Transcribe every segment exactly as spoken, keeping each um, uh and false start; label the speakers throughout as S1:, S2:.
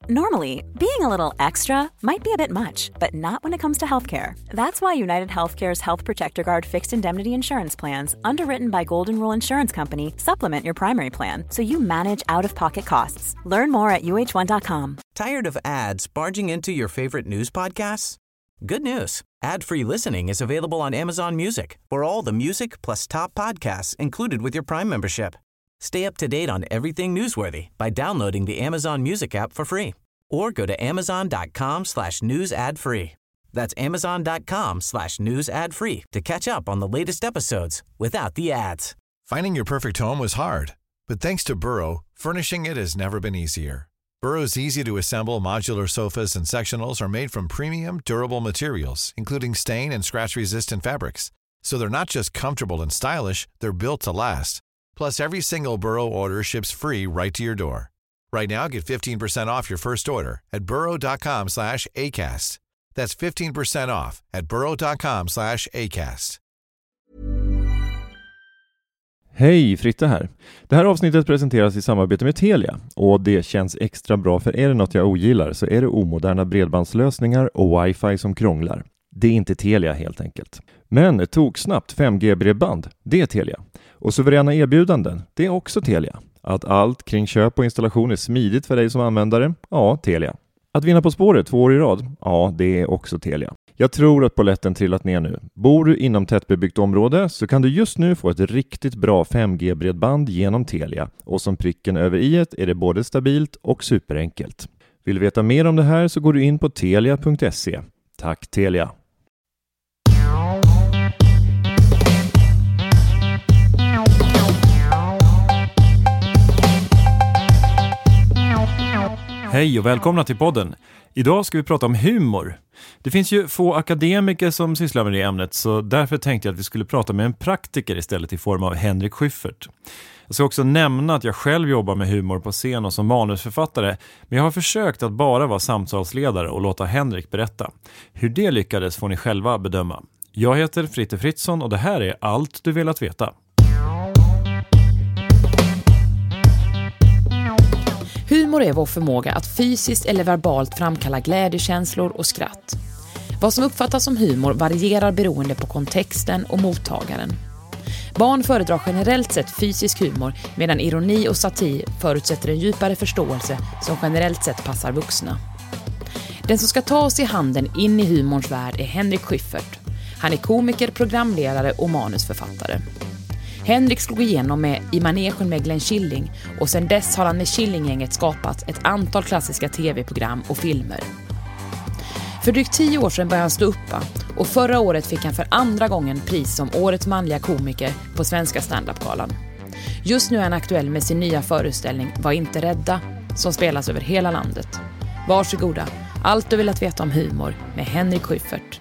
S1: Normally, being a little extra might be a bit much, but not when it comes to healthcare. That's why United Healthcare's Health Protector Guard fixed indemnity insurance plans, underwritten by Golden Rule Insurance Company, supplement your primary plan so you manage out-of-pocket costs. Learn more at U H one dot com.
S2: Tired of ads barging into your favorite news podcasts? Good news. Ad-free listening is available on Amazon Music for all the music plus top podcasts included with your Prime membership. Stay up to date on everything newsworthy by downloading the Amazon Music app for free or go to amazon.com slash news ad free. That's amazon.com slash news ad free to catch up on the latest episodes without the ads.
S3: Finding your perfect home was hard, but thanks to Burrow, furnishing it has never been easier. Burrow's easy-to-assemble modular sofas and sectionals are made from premium, durable materials, including stain and scratch-resistant fabrics. So they're not just comfortable and stylish, they're built to last. Plus, every single Burrow order ships free right to your door. Right now, get fifteen percent off your first order at burrow.com slash ACAST. That's fifteen percent off at burrow.com slash ACAST.
S4: Hej, Fritte här. Det här avsnittet presenteras i samarbete med Telia och det känns extra bra, för är det något jag ogillar så är det omoderna bredbandslösningar och wifi som krånglar. Det är inte Telia helt enkelt. Men tog snabbt fem G-bredband, det är Telia. Och suveräna erbjudanden, det är också Telia. Att allt kring köp och installation är smidigt för dig som användare, ja, Telia. Att vinna På spåret två år i rad, ja, det är också Telia. Jag tror att polletten trillat ner nu. Bor du inom tättbebyggt område så kan du just nu få ett riktigt bra fem G-bredband genom Telia. Och som pricken över i-et är det både stabilt och superenkelt. Vill du veta mer om det här så går du in på telia punkt se. Tack Telia! Hej och välkomna till podden. Idag ska vi prata om humor. Det finns ju få akademiker som sysslar med det ämnet, så därför tänkte jag att vi skulle prata med en praktiker istället i form av Henrik Schyffert. Jag ska också nämna att jag själv jobbar med humor på scen och som manusförfattare, men jag har försökt att bara vara samtalsledare och låta Henrik berätta. Hur det lyckades får ni själva bedöma. Jag heter Fritte Fritzson och det här är allt du velat veta.
S5: Humor är vår förmåga att fysiskt eller verbalt framkalla glädjekänslor och skratt. Vad som uppfattas som humor varierar beroende på kontexten och mottagaren. Barn föredrar generellt sett fysisk humor, medan ironi och satir förutsätter en djupare förståelse som generellt sett passar vuxna. Den som ska ta oss i handen in i humorns värld är Henrik Schyffert. Han är komiker, programledare och manusförfattare. Henrik slog igenom med I manegen med Glenn Killing och sedan dess har han med Killinggänget skapat ett antal klassiska tv-program och filmer. För drygt tio år sedan började han stå uppa och förra året fick han för andra gången pris som årets manliga komiker på Svenska stand-up-galan. Just nu är han aktuell med sin nya föreställning Var inte rädda, som spelas över hela landet. Varsågoda, allt du vill att veta om humor med Henrik Schyffert.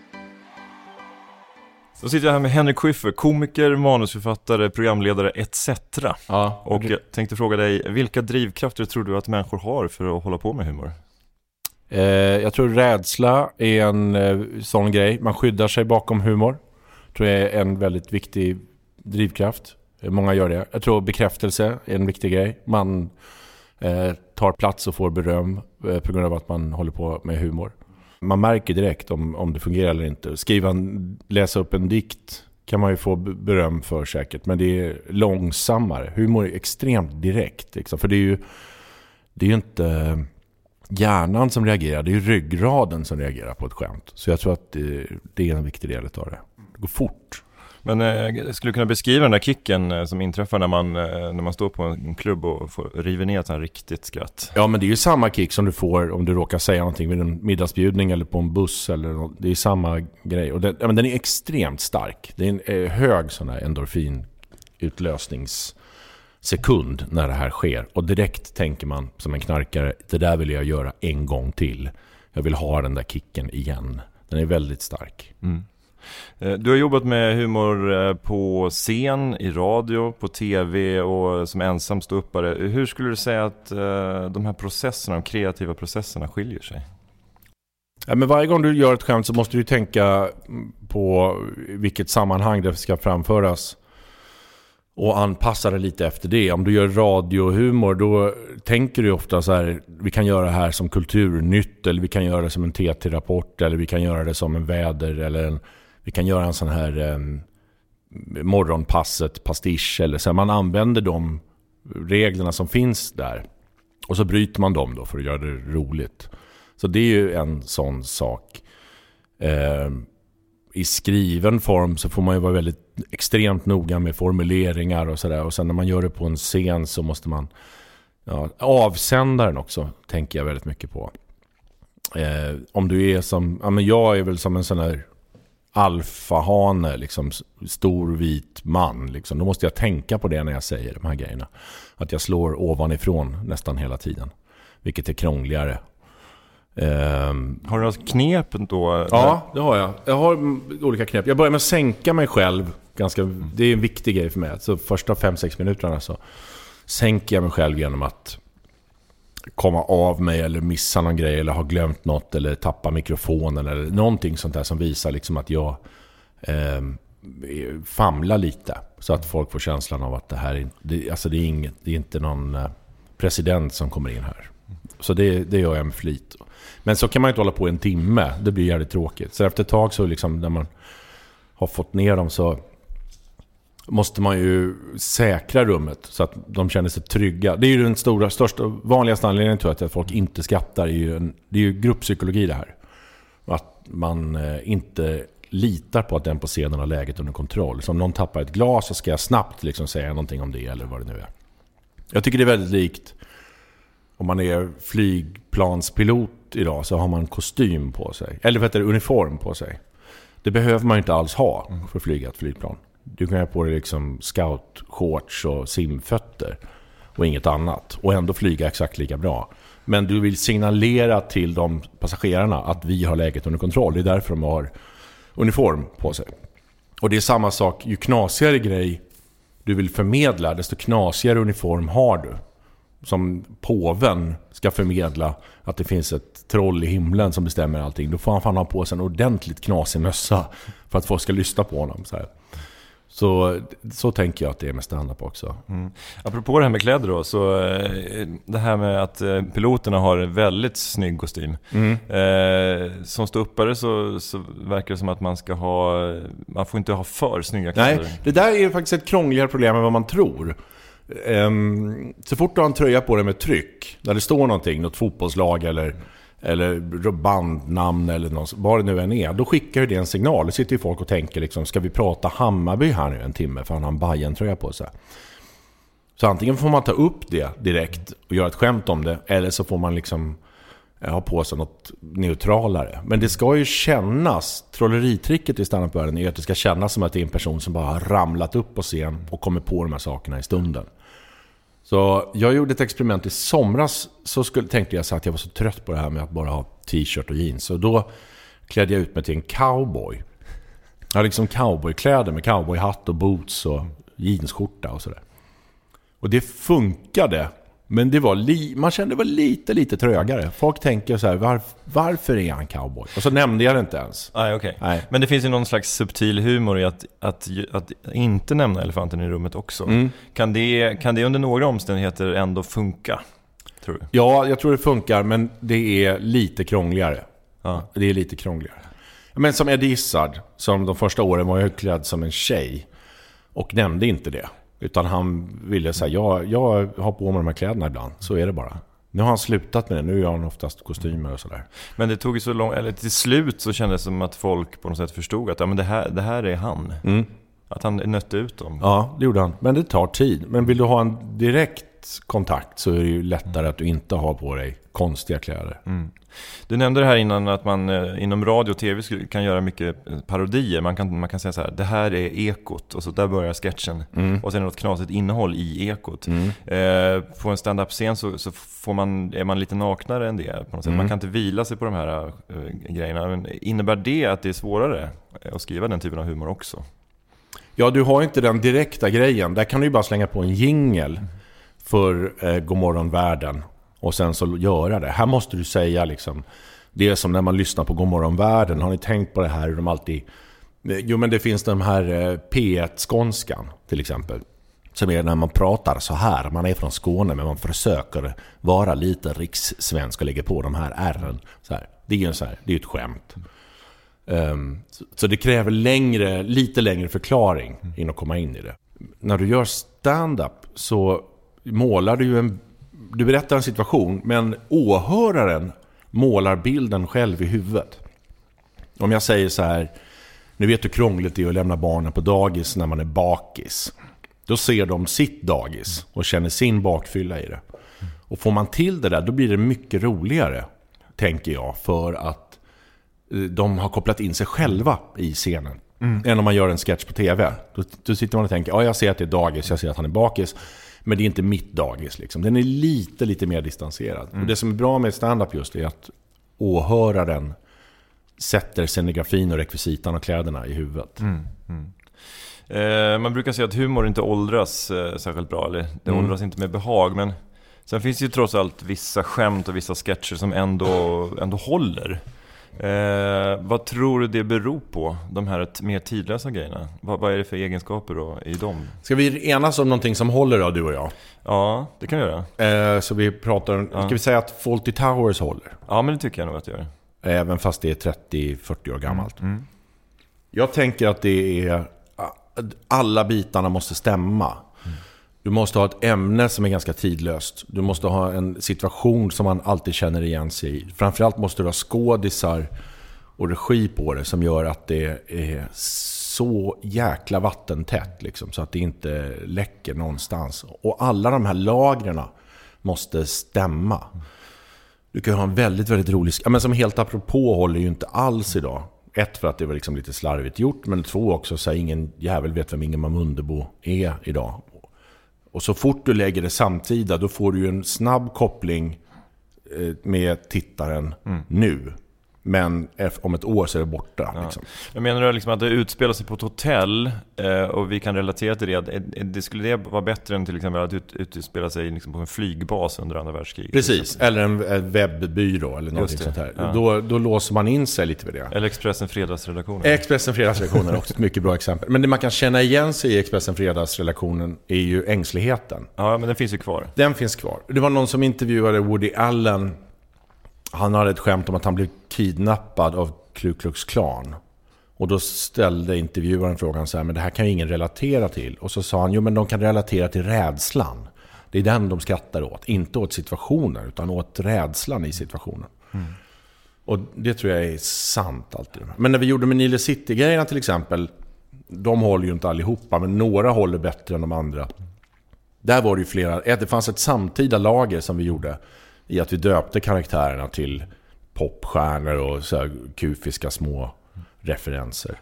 S4: Så sitter jag här med Henrik Schyffert, komiker, manusförfattare, programledare et cetera.
S6: Ja,
S4: och jag tänkte fråga dig, vilka drivkrafter tror du att människor har för att hålla på med humor?
S6: Eh, jag tror rädsla är en eh, sån grej. Man skyddar sig bakom humor. Tror jag är en väldigt viktig drivkraft. Många gör det. Jag tror bekräftelse är en viktig grej. Man eh, tar plats och får beröm eh, på grund av att man håller på med humor. Man märker direkt om, om det fungerar eller inte. Skriva en, läsa upp en dikt kan man ju få beröm för säkert. Men det är långsammare. Humor är extremt direkt. Liksom. För det är ju, det är ju inte hjärnan som reagerar. Det är ju ryggraden som reagerar på ett skämt. Så jag tror att det, det är en viktig del av det. Det går fort.
S4: Men eh, skulle du kunna beskriva den där kicken eh, som inträffar när man, eh, när man står på en klubb och får, river ner ett sånt riktigt skratt?
S6: Ja, men det är ju samma kick som du får om du råkar säga någonting vid en middagsbjudning eller på en buss. Eller något. Det är samma grej. Och den, ja, men den är extremt stark. Det är en eh, hög sån här endorfinutlösningssekund när det här sker. Och direkt tänker man som en knarkare, det där vill jag göra en gång till. Jag vill ha den där kicken igen. Den är väldigt stark. Mm.
S4: Du har jobbat med humor på scen, i radio, på tv och som ensam ståuppare. Hur skulle du säga att de här processerna, de kreativa processerna skiljer sig?
S6: Ja, men varje gång du gör ett skämt så måste du tänka på vilket sammanhang det ska framföras. och anpassa det lite efter det. Om du gör radiohumor, då tänker du ofta så här, vi kan göra det här som kulturnytt, eller vi kan göra det som en T T-rapport, eller vi kan göra det som en väder, eller en, vi kan göra en sån här eh, morgonpasset, pastisch, eller så här. Man använder de reglerna som finns där och så bryter man dem då för att göra det roligt. Så det är ju en sån sak. Eh, I skriven form så får man ju vara väldigt extremt noga med formuleringar och sådär. Och sen när man gör det på en scen så måste man... Ja, avsändaren också tänker jag väldigt mycket på. Eh, om du är som... Ja, men jag är väl som en sån här alfahane, liksom stor vit man. Liksom. Då måste jag tänka på det när jag säger de här grejerna. Att jag slår ovanifrån nästan hela tiden. Vilket är krångligare.
S4: Um, har du något knep då?
S6: Ja, det har jag. Jag har olika knep. Jag börjar med att sänka mig själv. Ganska, det är en viktig grej för mig. Så första fem sex minuterna så sänker jag mig själv genom att komma av mig eller missa någon grej eller ha glömt något eller tappa mikrofonen eller någonting sånt där som visar liksom att jag eh, famlar lite så att folk får känslan av att det här är, det, alltså det är, inget, det är inte någon eh, president som kommer in här. Så det, det gör jag med flit. Men så kan man inte hålla på en timme. Det blir jävligt tråkigt. Så efter ett tag så liksom när man har fått ner dem så måste man ju säkra rummet så att de känner sig trygga. Det är ju den stora, största, vanligaste anledningen till att folk inte skrattar. Det är ju, en, det är ju grupppsykologi det här. Att man eh, inte litar på att den på scenen har läget under kontroll. Så om någon tappar ett glas så ska jag snabbt liksom säga någonting om det eller vad det nu är. Jag tycker det är väldigt likt om man är flygplanspilot idag så har man kostym på sig. Eller vad heter det, uniform på sig. Det behöver man inte alls ha för att flyga ett flygplan. Du kan ha på dig liksom scout, shorts och simfötter och inget annat. Och ändå flyga exakt lika bra. Men du vill signalera till de passagerarna att vi har läget under kontroll. Det är därför de har uniform på sig. Och det är samma sak, ju knasigare grej du vill förmedla, desto knasigare uniform har du. Som påven ska förmedla att det finns ett troll i himlen som bestämmer allting. Då får han fan ha på sig en ordentligt knasig mössa för att folk ska lyssna på honom. Så, här. så, så tänker jag att det är med stand-up också.
S4: Mm. Apropå det här med kläder då, så det här med att piloterna har en väldigt snygg kostym. Mm. Eh, som ståuppare så, så verkar det som att man ska ha, man får inte ha för snygga kläder.
S6: Nej, det där är faktiskt ett krångligare problem än vad man tror. Um, så fort du har en tröja på dig med tryck där det står någonting, något fotbollslag eller, eller bandnamn eller något, vad det nu än är, då skickar ju det en signal. Det sitter ju folk och tänker liksom, ska vi prata Hammarby här nu en timme för han har en Bayern-tröja på sig. Så antingen får man ta upp det direkt och göra ett skämt om det, eller så får man liksom ha på sig något neutralare. Men det ska ju kännas, trolleritricket i stand-up-världen är att det ska kännas som att det är en person som bara har ramlat upp på scen och kommer på de här sakerna i stunden. Så jag gjorde ett experiment i somras, så skulle, tänkte jag så att jag var så trött på det här med att bara ha t-shirt och jeans. Och då klädde jag ut mig till en cowboy. Jag hade liksom cowboykläder med cowboyhatt och boots och jeansskjorta och sådär. Och det funkade. Men det var li- man kände det var lite, lite trögare. Folk tänker så här, var, varför är han cowboy? Och så nämnde jag det inte ens.
S4: Ah, okay. Nej. Men det finns ju någon slags subtil humor i att, att, att inte nämna elefanten i rummet också. Mm. Kan, det, kan det under några omständigheter ändå funka, tror du?
S6: Ja, jag tror det funkar, men det är lite krångligare. Ah. Det är lite krångligare. Men som Eddie Izzard, som de första åren var jag klädd som en tjej och nämnde inte det. Utan han ville säga, jag, jag har på mig de här kläderna ibland. Så är det bara. Nu har han slutat med det. Nu gör han oftast kostymer och sådär.
S4: Men det tog ju så lång, eller till slut så kändes det som att folk på något sätt förstod att ja, men det, här, det här är han. Mm. Att han nötte ut dem.
S6: Ja, det gjorde han. Men det tar tid. Men vill du ha en direkt kontakt så är det ju lättare mm. att du inte har på dig konstiga kläder. Mm.
S4: Du nämnde det här innan att man eh, inom radio och tv kan göra mycket parodier. Man kan, man kan säga så här, det här är ekot och så där börjar sketchen. Mm. Och sen något knasigt innehåll i ekot. Mm. Eh, på en stand-up-scen så, så får man, är man lite naknare än det på något sätt. Mm. Man kan inte vila sig på de här äh, grejerna. Men innebär det att det är svårare att skriva den typen av humor också?
S6: Ja, du har inte den direkta grejen. Där kan du ju bara slänga på en jingle för eh, Godmorgon världen och sen så göra det. Här måste du säga liksom, det är som när man lyssnar på Godmorgon världen. Har ni tänkt på det här? De alltid, jo, men det finns de här eh, P ett-skånskan till exempel. som är när man pratar så här. Man är från Skåne men man försöker vara lite rikssvensk och lägga på de här ärren. Så här. Det är ju så här, det är ett skämt. Um, så, så det kräver längre, lite längre förklaring innan att komma in i det. När du gör stand-up så målar du ju en... Du berättar en situation, men åhöraren målar bilden själv i huvudet. Om jag säger så här, nu vet du krångligt det är att lämna barnen på dagis när man är bakis. Då ser de sitt dagis och känner sin bakfylla i det. Och får man till det där, då blir det mycket roligare, tänker jag, för att de har kopplat in sig själva i scenen. Mm. Än om man gör en sketch på tv. Då, då sitter man och tänker, ja jag ser att det är dagis, jag ser att han är bakis. Men det är inte mitt dagis liksom. Den är lite, lite mer distanserad. Mm. Och det som är bra med stand-up just är att åhöraren sätter scenografin och rekvisitan och kläderna i huvudet. Mm. Mm.
S4: Eh, man brukar säga att humor inte åldras eh, särskilt bra. Eller det mm. åldras inte med behag. Men sen finns det ju trots allt vissa skämt och vissa sketcher som ändå, ändå håller. Eh, vad tror du det beror på, de här mer tidlösa grejerna? Vad, vad är det för egenskaper då i dem?
S6: Ska vi enas om någonting som håller då, du och jag?
S4: Ja, det kan vi göra.
S6: Eh, så vi pratar, ja. Ska vi säga att Fawlty Towers håller?
S4: Ja, men det tycker jag nog att det gör.
S6: Även fast det är trettio till fyrtio år gammalt. Mm. Mm. Jag tänker att det är alla bitarna måste stämma. Mm. Du måste ha ett ämne som är ganska tidlöst. Du måste ha en situation som man alltid känner igen sig i. Framförallt måste du ha skådisar och regi på det som gör att det är så jäkla vattentätt liksom, så att det inte läcker någonstans. Och alla de här lagren måste stämma. Du kan ha en väldigt, väldigt rolig... Ja, men som helt apropå håller ju inte alls idag. Ett, för att det var liksom lite slarvigt gjort. Men två, också så här, ingen jävel vet vem Ingemar Mundebo är idag. Och så fort du lägger det samtida, då får du ju en snabb koppling med tittaren mm. nu. Men om ett år så är det borta. Ja. Liksom.
S4: Jag menar du liksom att det utspelar sig på ett hotell eh, och vi kan relatera till det. det. Skulle det vara bättre än till exempel att ut, utspela sig liksom på en flygbas under andra världskriget?
S6: Precis, eller en webbyrå eller något sånt här. Ja. Då, då låser man in sig lite vid det.
S4: Eller Expressen fredagsredaktionen.
S6: Expressen fredagsredaktionen är också ett mycket bra exempel. Men det man kan känna igen sig i Expressen fredagsredaktionen är ju ängsligheten.
S4: Ja, men den finns ju kvar.
S6: Den finns kvar. Det var någon som intervjuade Woody Allen. Han hade ett skämt om att han blev kidnappad av Ku Klux Klan. Och då ställde intervjuaren frågan så här, men det här kan ju ingen relatera till. Och så sa han, jo men de kan relatera till rädslan. Det är den de skrattar åt. Inte åt situationen, utan åt rädslan i situationen. Mm. Och det tror jag är sant alltid. Men när vi gjorde med Nile City-grejerna till exempel, de håller ju inte allihopa, men några håller bättre än de andra. Där var det ju flera, det fanns ett samtida lager som vi gjorde i att vi döpte karaktärerna till popstjärnor och så här kufiska små referenser.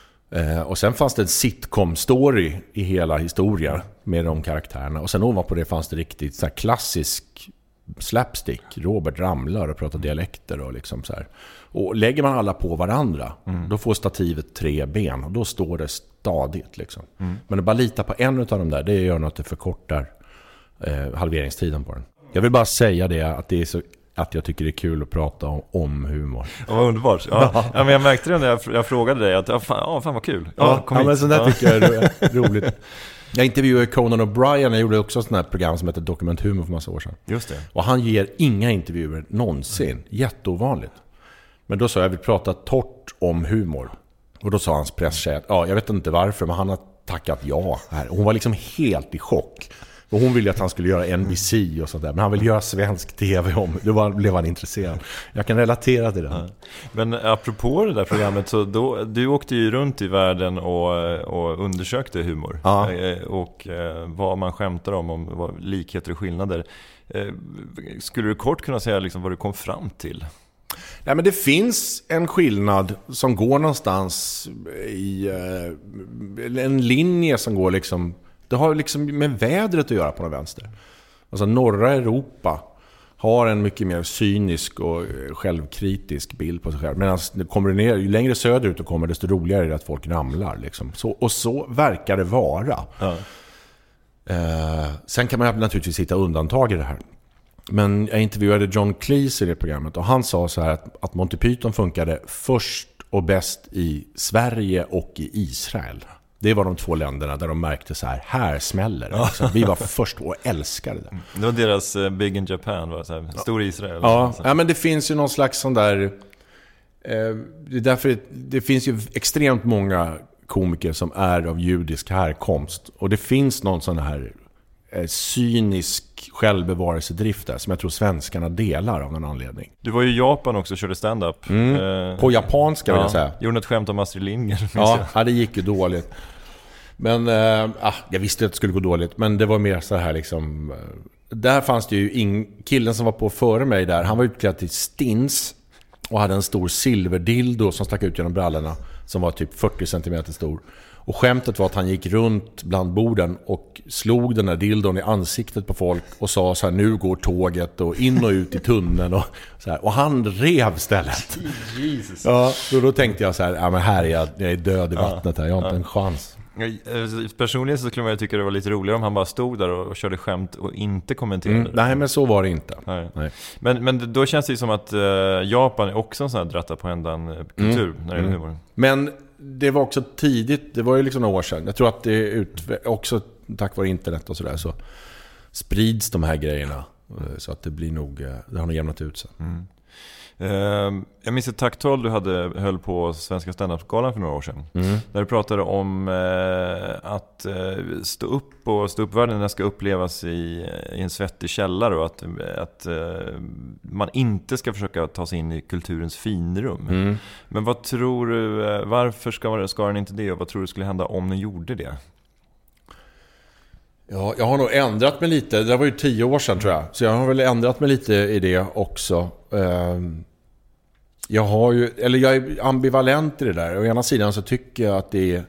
S6: Eh, och sen fanns det en sitcom-story i hela historien med de karaktärerna. Och sen ovanpå det fanns det riktigt så här klassisk slapstick. Robert ramlar och pratar dialekter och liksom så här. Och lägger man alla på varandra, mm. då får stativet tre ben och då står det stadigt liksom. Mm. Men att bara lita på en av dem där, det gör något att det förkortar eh, halveringstiden på den. Jag vill bara säga det att det är så att jag tycker det är kul att prata om, om humor.
S4: Ja, vad underbart. Ja, ja, men jag märkte det när jag, jag frågade dig att ja, fan, ja, fan vad kul.
S6: Ja, ja, ja men sånt där ja. tycker jag är roligt. Jag intervjuade Conan O'Brien, jag gjorde också ett sånt här program som heter Dokumenthumor för massa år sedan.
S4: Just det.
S6: Och han ger inga intervjuer någonsin. Mm. Jätteovanligt. Men då sa jag, jag vill prata torrt om humor. Och då sa hans presschef, ja jag vet inte varför, men han har tackat ja här. Hon var liksom helt i chock. Och hon ville att han skulle göra N B C och sånt där. Men han ville göra svensk tv om. Då var, blev han intresserad. Jag kan relatera till det. Ja.
S4: Men apropå det där programmet, så då, du åkte ju runt i världen och, och undersökte humor. Ja. Och vad man skämtar om, om vad likheter och skillnader. Skulle du kort kunna säga liksom vad du kom fram till?
S6: Nej, men det finns en skillnad som går någonstans i en linje som går liksom... Det har liksom med vädret att göra på den vänster. Alltså norra Europa har en mycket mer cynisk och självkritisk bild på sig själv. Medan det kommer ner, ju längre söderut det kommer, desto roligare är det att folk ramlar. Liksom. Så, och så verkar det vara. Ja. Eh, sen kan man naturligtvis hitta undantag i det här. Men jag intervjuade John Cleese i det programmet och han sa så här att, att Monty Python funkade först och bäst i Sverige och i Israel. Det var de två länderna där de märkte så här, här smäller det. Alltså, vi var först och älskade det.
S4: Det var deras uh, Big in Japan, var så här, stor Israel.
S6: Ja, ja, men det finns ju någon slags sån där... Eh, det är därför det, det finns ju extremt många komiker som är av judisk härkomst. Och det finns någon sån här eh, cynisk självbevarelsedrift där som jag tror svenskarna delar av någon anledning.
S4: Du var ju i Japan också och körde stand-up.
S6: Mm.
S4: Eh,
S6: På japanska vill
S4: ja,
S6: jag säga.
S4: Gjorde ett skämt om Astrid Lindgren.
S6: Ja, ja, det gick ju dåligt. Men eh, ah, jag visste att det skulle gå dåligt. Men det var mer så här liksom... Eh, där fanns det ju ing, killen som var på före mig där. Han var utklädd till stins och hade en stor silverdildo som stack ut genom brallorna, som var typ fyrtio centimeter stor. Och skämtet var att han gick runt bland borden och slog den där dildon i ansiktet på folk och sa så här: nu går tåget och in och ut i tunneln och så här. Och han rev stället.
S4: Jesus.
S6: Ja, då, då tänkte jag så här, ja men här är jag, jag är död i vattnet här, jag har inte
S4: ja.
S6: en chans.
S4: Personligen så skulle man ju tycka det var lite roligare om han bara stod där och körde skämt och inte kommenterade.
S6: Mm, nej, men så var det inte.
S4: Nej.
S6: Nej.
S4: Men, men då känns det ju som att uh, Japan är också en sån här dratta på ändan kultur mm. när det gäller humor.
S6: Men det var också tidigt, det var ju liksom några år sedan. Jag tror att det är ut, också tack vare internet och sådär så sprids de här grejerna. Så att det blir nog, det har nog jämnat ut sig.
S4: Mm. Uh, jag minns ett tacktal du hade höll på Svenska stand-up-galan för några år sedan. Mm. Där du pratade om uh, att uh, stå upp och stå upp-världen ska upplevas i, i en svettig källare och att, att uh, man inte ska försöka ta sig in i kulturens finrum. Mm. Men vad tror du, uh, varför ska, ska den inte det och vad tror du skulle hända om den gjorde det?
S6: Ja, jag har nog ändrat mig lite. Det var ju tio år sedan tror jag. Så jag har väl ändrat mig lite i det också. Jag har ju, eller jag är ambivalent i det där. Å ena sidan så tycker jag att det är,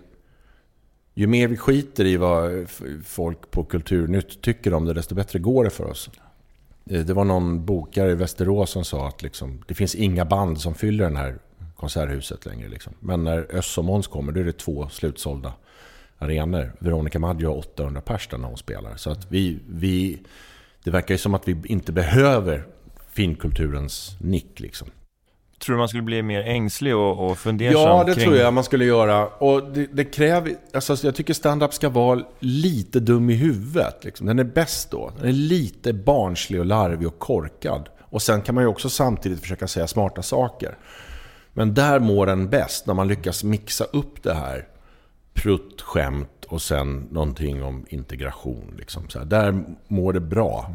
S6: ju mer vi skiter i vad folk på Kulturnytt tycker om det, desto bättre går det för oss. Det var någon bokare i Västerås som sa att liksom, det finns inga band som fyller den här konserthuset längre. Liksom. Men när Öss och Måns kommer, då är det två slutsålda arenor. Veronica Maggio har åttahundra pers när hon spelar. Så att vi, vi, det verkar ju som att vi inte behöver finkulturens nick liksom.
S4: Tror du man skulle bli mer ängslig och, och fundersam?
S6: Ja, det
S4: kring...
S6: tror jag man skulle göra. Och det, det kräver, alltså jag tycker stand-up ska vara lite dum i huvudet. Liksom. Den är bäst då. Den är lite barnslig och larvig och korkad. Och sen kan man ju också samtidigt försöka säga smarta saker. Men där mår den bäst när man lyckas mixa upp det här. Prutt, skämt och sen någonting om integration. Liksom. Så här, där mår det bra.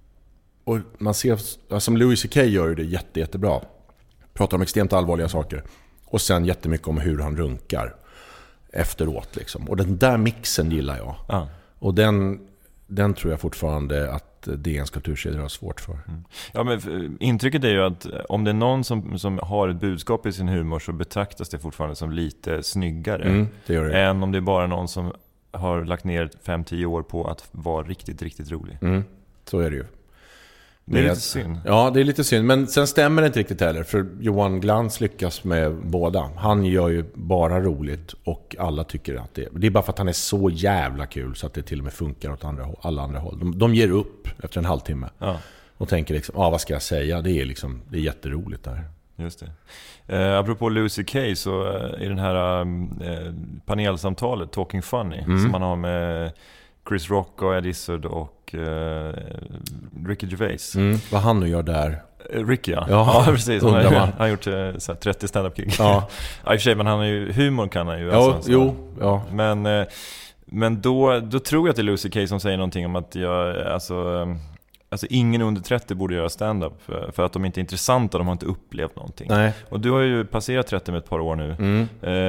S6: Och man ser, som Louis C K gör det jätte, jättebra. Pratar om extremt allvarliga saker. Och sen jättemycket om hur han runkar efteråt. Liksom. Och den där mixen gillar jag. Ah. Och den, den tror jag fortfarande att D N:s kulturkedjor har svårt för. Mm.
S4: Ja, men intrycket är ju att om det är någon som, som har ett budskap i sin humor så betraktas det fortfarande som lite snyggare. Mm,
S6: det gör det.
S4: Än om det är bara någon som har lagt ner fem till tio år på att vara riktigt, riktigt rolig.
S6: Mm, så är det ju.
S4: Det är lite synd.
S6: Ja, det är lite synd. Men sen stämmer det inte riktigt heller. För Johan Glans lyckas med båda. Han gör ju bara roligt och alla tycker att det är... Det är bara för att han är så jävla kul så att det till och med funkar åt andra, alla andra håll. De, de ger upp efter en halvtimme. Ja. Och tänker liksom, ah, vad ska jag säga? Det är liksom, det är jätteroligt där.
S4: Just det. Eh, apropå Lucy Kay så är den här eh, panelsamtalet Talking Funny mm. som man har med Chris Rock och Ed Izzard och eh, Ricky Gervais.
S6: Mm. Vad han nu gör där.
S4: Ricky, ja.
S6: Ja,
S4: ja precis. Han har, han har gjort eh, så här, trettio stand-up-gig. Ja. Ja, i och för sig, men han är ju, humor kan han ju.
S6: Ja,
S4: alltså,
S6: jo, ja.
S4: Men, eh, men då, då tror jag att det är Lucy Kay som säger någonting om att jag, alltså... Alltså ingen under trettio borde göra stand-up för, för att de inte är intressanta, de har inte upplevt någonting. Nej. Och du har ju passerat trettio med ett par år nu. Mm.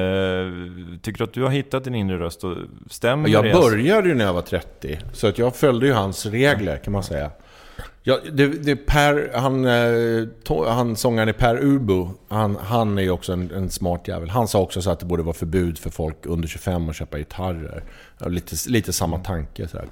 S4: Eh, tycker du att du har hittat din inre röst och stämmer
S6: jag
S4: det?
S6: Jag började ju när jag var trettio, så att jag följde ju hans regler kan man säga. Ja, det, det per, han, to, han sångaren är Per Ubo, han, han är ju också en, en smart jävel. Han sa också så att det borde vara förbud för folk under tjugofem att köpa gitarrer. Lite, lite samma tanke så här.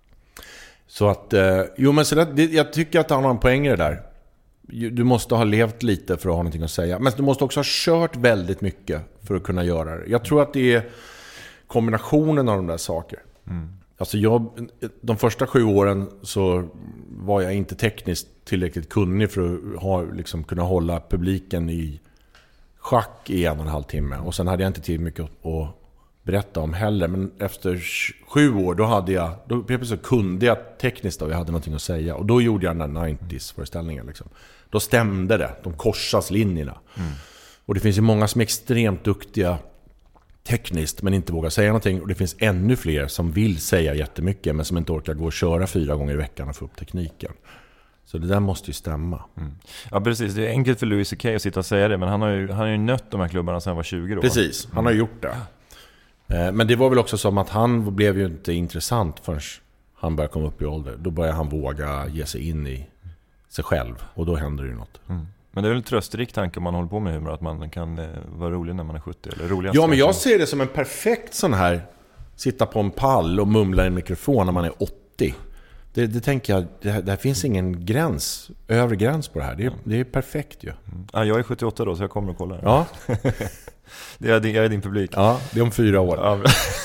S6: Så att, eh, jo men så det, jag tycker att han har en poäng i det där. Du måste ha levt lite för att ha någonting att säga. Men du måste också ha kört väldigt mycket för att kunna göra det. Jag tror att det är kombinationen av de där saker. Mm. Alltså jag, de första sju åren så var jag inte tekniskt tillräckligt kunnig för att ha, liksom, kunna hålla publiken i schack i en och en halv timme. Och sen hade jag inte tid mycket att, att berätta om heller. Men efter sju år då hade jag, då så kunde jag tekniskt och jag hade någonting att säga. Och då gjorde jag den här nittio-föreställningen liksom. Då stämde det, de korsas linjerna. Mm. Och det finns ju många som är extremt duktiga tekniskt men inte vågar säga någonting. Och det finns ännu fler som vill säga jättemycket men som inte orkar gå och köra fyra gånger i veckan och få upp tekniken. Så det där måste ju stämma. Mm.
S4: Ja, precis. Det är enkelt för Louis C K att sitta och säga det, men han har ju, han har ju nött de här klubbarna sedan han var tjugo då.
S6: Precis, han har gjort det. Mm. Men det var väl också som att han blev ju inte intressant förrän han började komma upp i ålder. Då började han våga ge sig in i sig själv och då händer det ju något.
S4: Mm. Men det är väl en trösterik tanke om man håller på med humor, att man kan eh, vara rolig när man är sjuttio eller roligast.
S6: Ja, men jag ser det som en perfekt sån här sitta på en pall och mumla i en mikrofon när man är åttio. Det, det tänker jag, det, det finns ingen gräns, övre gräns på det här. Det, mm. det är perfekt ju. Mm.
S4: Ja, jag är sjuttioåtta då, så jag kommer att kolla.
S6: Ja.
S4: det är, jag är din publik.
S6: Ja, det är om fyra år.
S4: Ja.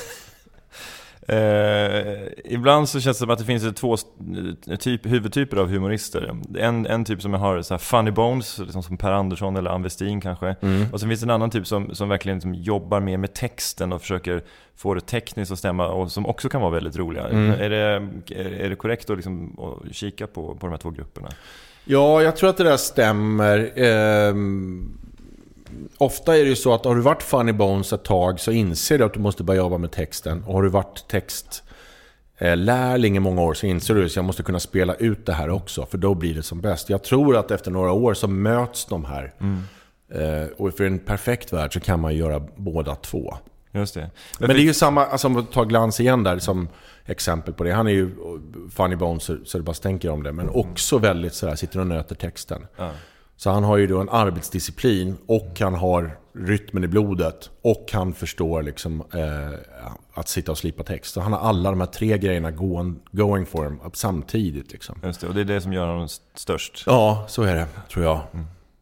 S4: Eh, ibland så känns det som att det finns två typ, huvudtyper av humorister. En, en typ som har så här funny bones, liksom som Per Andersson eller Ann Westin kanske. Mm. Och sen finns det en annan typ som, som verkligen liksom jobbar mer med texten och försöker få det tekniskt att stämma, och som också kan vara väldigt roliga. Mm. Är, det, är det korrekt att, liksom, att kika på, på de här två grupperna?
S6: Ja, jag tror att det där stämmer. Ehm... Ofta är det ju så att har du varit funny bones ett tag så inser du att du måste börja jobba med texten. Och har du varit textlärling i många år så inser du att jag måste kunna spela ut det här också. För då blir det som bäst. Jag tror att efter några år så möts de här. Mm. Och för en perfekt värld så kan man göra båda två.
S4: Just det.
S6: Men, Men det är ju samma, alltså om vi tar Glans igen där som exempel på det. Han är ju funny bones så det bara stänker om det. Men också väldigt sådär, sitter och nöter texten. Ja. Så han har ju då en arbetsdisciplin och han har rytmen i blodet och han förstår liksom eh, att sitta och slipa text. Så han har alla de här tre grejerna going, going for him samtidigt liksom.
S4: Just det, och det är det som gör honom störst.
S6: Ja, så är det, tror jag. Mm.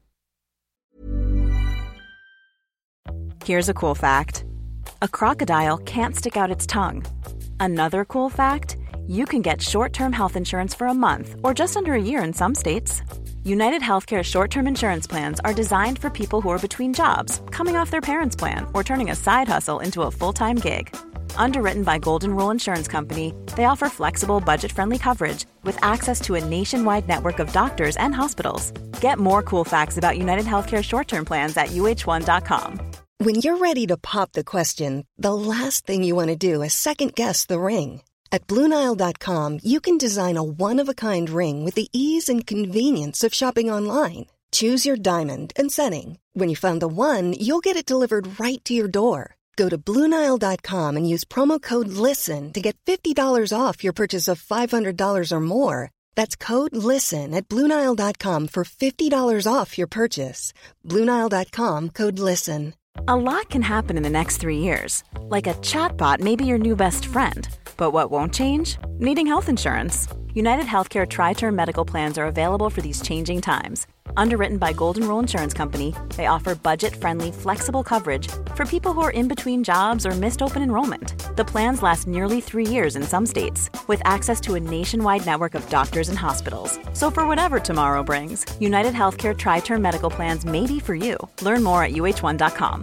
S1: Here's a cool fact. A crocodile can't stick out its tongue. Another cool fact, you can get short-term health insurance for a month or just under a year in some states. United Healthcare short-term insurance plans are designed for people who are between jobs, coming off their parents' plan, or turning a side hustle into a full-time gig. Underwritten by Golden Rule Insurance Company, they offer flexible, budget-friendly coverage with access to a nationwide network of doctors and hospitals. Get more cool facts about United Healthcare short-term plans at U H one dot com.
S7: When you're ready to pop the question, the last thing you want to do is second-guess the ring. At Blue Nile dot com, you can design a one-of-a-kind ring with the ease and convenience of shopping online. Choose your diamond and setting. When you find the one, you'll get it delivered right to your door. Go to Blue Nile dot com and use promo code LISTEN to get fifty dollars off your purchase of five hundred dollars or more. That's code LISTEN at Blue Nile dot com for fifty dollars off your purchase. Blue Nile dot com, code LISTEN.
S1: A lot can happen in the next three years. Like a chatbot may be your new best friend. But what won't change? Needing health insurance. United Healthcare Tri-Term Medical Plans are available for these changing times. Underwritten by Golden Rule Insurance Company, they offer budget-friendly, flexible coverage for people who are in between jobs or missed open enrollment. The plans last nearly three years in some states, with access to a nationwide network of doctors and hospitals. So for whatever tomorrow brings, United Healthcare Tri-Term Medical Plans may be for you. Learn more at U H one dot com.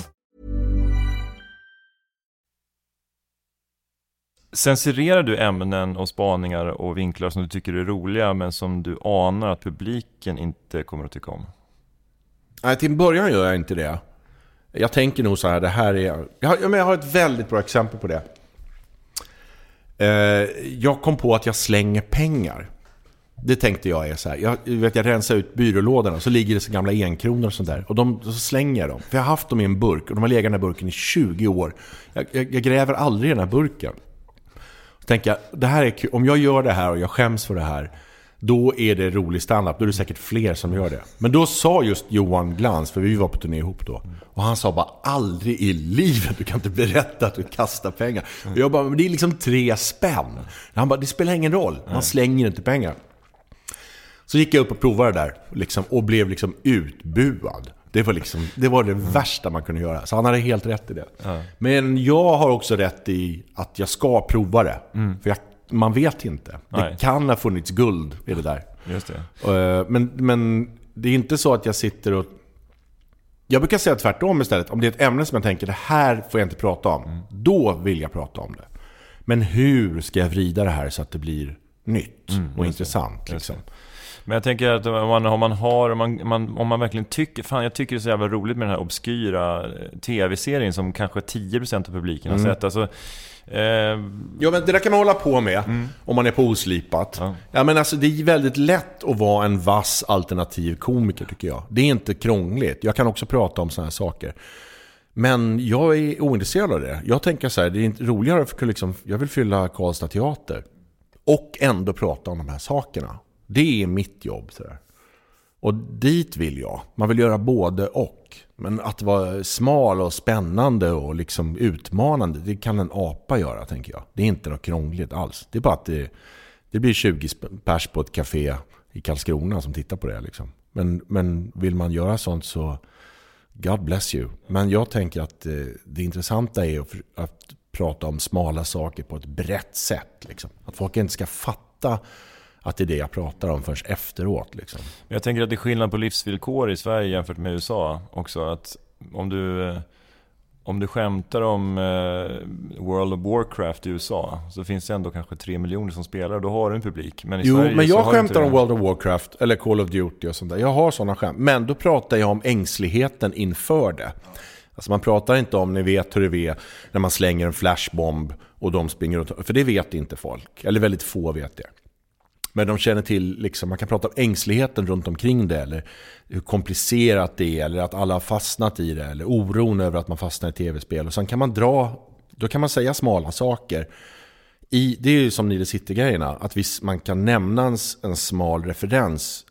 S4: Censurerar du ämnen och spaningar och vinklar som du tycker är roliga men som du anar att publiken inte kommer att tycka om?
S6: Nej, till början gör jag inte det. Jag tänker nog så här, det här är... Jag har, jag har ett väldigt bra exempel på det. Jag kom på att jag slänger pengar. Det tänkte jag är så här. Jag, vet, jag rensar ut byrålådorna så ligger det så gamla enkronor och sånt där. Och de, så slänger jag dem. För jag har haft dem i en burk och de har legat i den här burken i tjugo år. Jag, jag, jag gräver aldrig i den här burken. Så tänker jag, det här är kul. Om jag gör det här och jag skäms för det här, då är det rolig stand-up. Då är det säkert fler som gör det. Men då sa just Johan Glans, för vi var på turné ihop då, och han sa bara, aldrig i livet, du kan inte berätta att du kastar pengar. Och jag bara, men det är liksom tre spänn. Han bara, det spelar ingen roll, man slänger inte pengar. Så gick jag upp och provade det där liksom, och blev liksom utbuad. Det var, liksom, det var det mm. värsta man kunde göra. Så han hade helt rätt i det. Ja. Men jag har också rätt i att jag ska prova det. Mm. För jag, man vet inte. Nej. Det kan ha funnits guld i det där.
S4: Just det.
S6: Men, men det är inte så att jag sitter och Jag brukar säga tvärtom istället. Om det är ett ämne som jag tänker, det här får jag inte prata om. Mm. Då vill jag prata om det. Men hur ska jag vrida det här så att det blir nytt mm, och intressant? Liksom?
S4: Men jag tänker att om man, om man har, om man, man, om man verkligen tycker, fan jag tycker det är så jävla roligt med den här obskyra tv-serien som kanske tio procent av publiken har mm. sett. Alltså, eh...
S6: ja, men det där kan man hålla på med mm. om man är på oslipat. Ja. Ja, men alltså, det är väldigt lätt att vara en vass alternativ komiker tycker jag. Det är inte krångligt. Jag kan också prata om såna här saker. Men jag är ointresserad av det. Jag tänker så här, det är inte roligare för liksom, jag vill fylla Karlstad teater och ändå prata om de här sakerna. Det är mitt jobb så där. Och dit vill jag. Man vill göra både och. Men att vara smal och spännande och liksom utmanande, det kan en apa göra, tänker jag. Det är inte något krångligt alls. Det är bara att det, det blir tjugo pers på ett café i Karlskrona som tittar på det liksom. Men, men vill man göra sånt så God bless you. Men jag tänker att eh, det intressanta är att, att prata om smala saker på ett brett sätt liksom. Att folk inte ska fatta att det är det jag pratar om först efteråt liksom.
S4: Jag tänker att det är skillnad på livsvillkor i Sverige jämfört med U S A också. Att om du, om du skämtar om eh, World of Warcraft i U S A så finns det ändå kanske tre miljoner som spelar och då har du en publik. Men i
S6: jo,
S4: Sverige
S6: men jag
S4: så
S6: skämtar om World of Warcraft eller Call of Duty och sånt där. Jag har sådana skämt. Men då pratar jag om ängsligheten inför det. Alltså man pratar inte om, ni vet hur det är när man slänger en flashbomb och de springer runt. För det vet inte folk. Eller väldigt få vet det. Men de känner till, liksom, man kan prata om ängsligheten runt omkring det. Eller hur komplicerat det är. Eller att alla har fastnat i det. Eller oron över att man fastnar i tv-spel. Och sen kan man dra, då kan man säga smala saker. I, det är ju som Nile City-grejerna. Att vi, man kan nämna en, en smal referens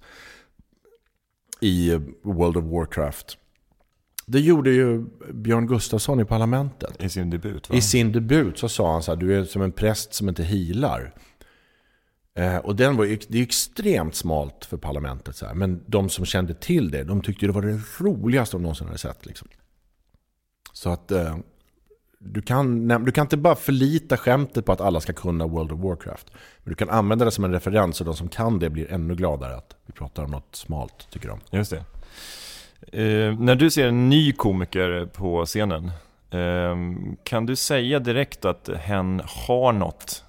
S6: i World of Warcraft. Det gjorde ju Björn Gustafsson i Parlamentet.
S4: I sin debut, va?
S6: I sin debut så sa han så här, du är som en präst som inte healar. Eh, och den var, det är extremt smalt för Parlamentet. Så här. Men de som kände till det, de tyckte det var det roligaste de någonsin hade sett. Liksom. Så att eh, du, kan, du kan inte bara förlita skämtet på att alla ska kunna World of Warcraft. Men du kan använda det som en referens och de som kan det blir ännu gladare att vi pratar om något smalt, tycker de.
S4: Just det. Eh, när du ser en ny komiker på scenen, eh, kan du säga direkt att hen har något?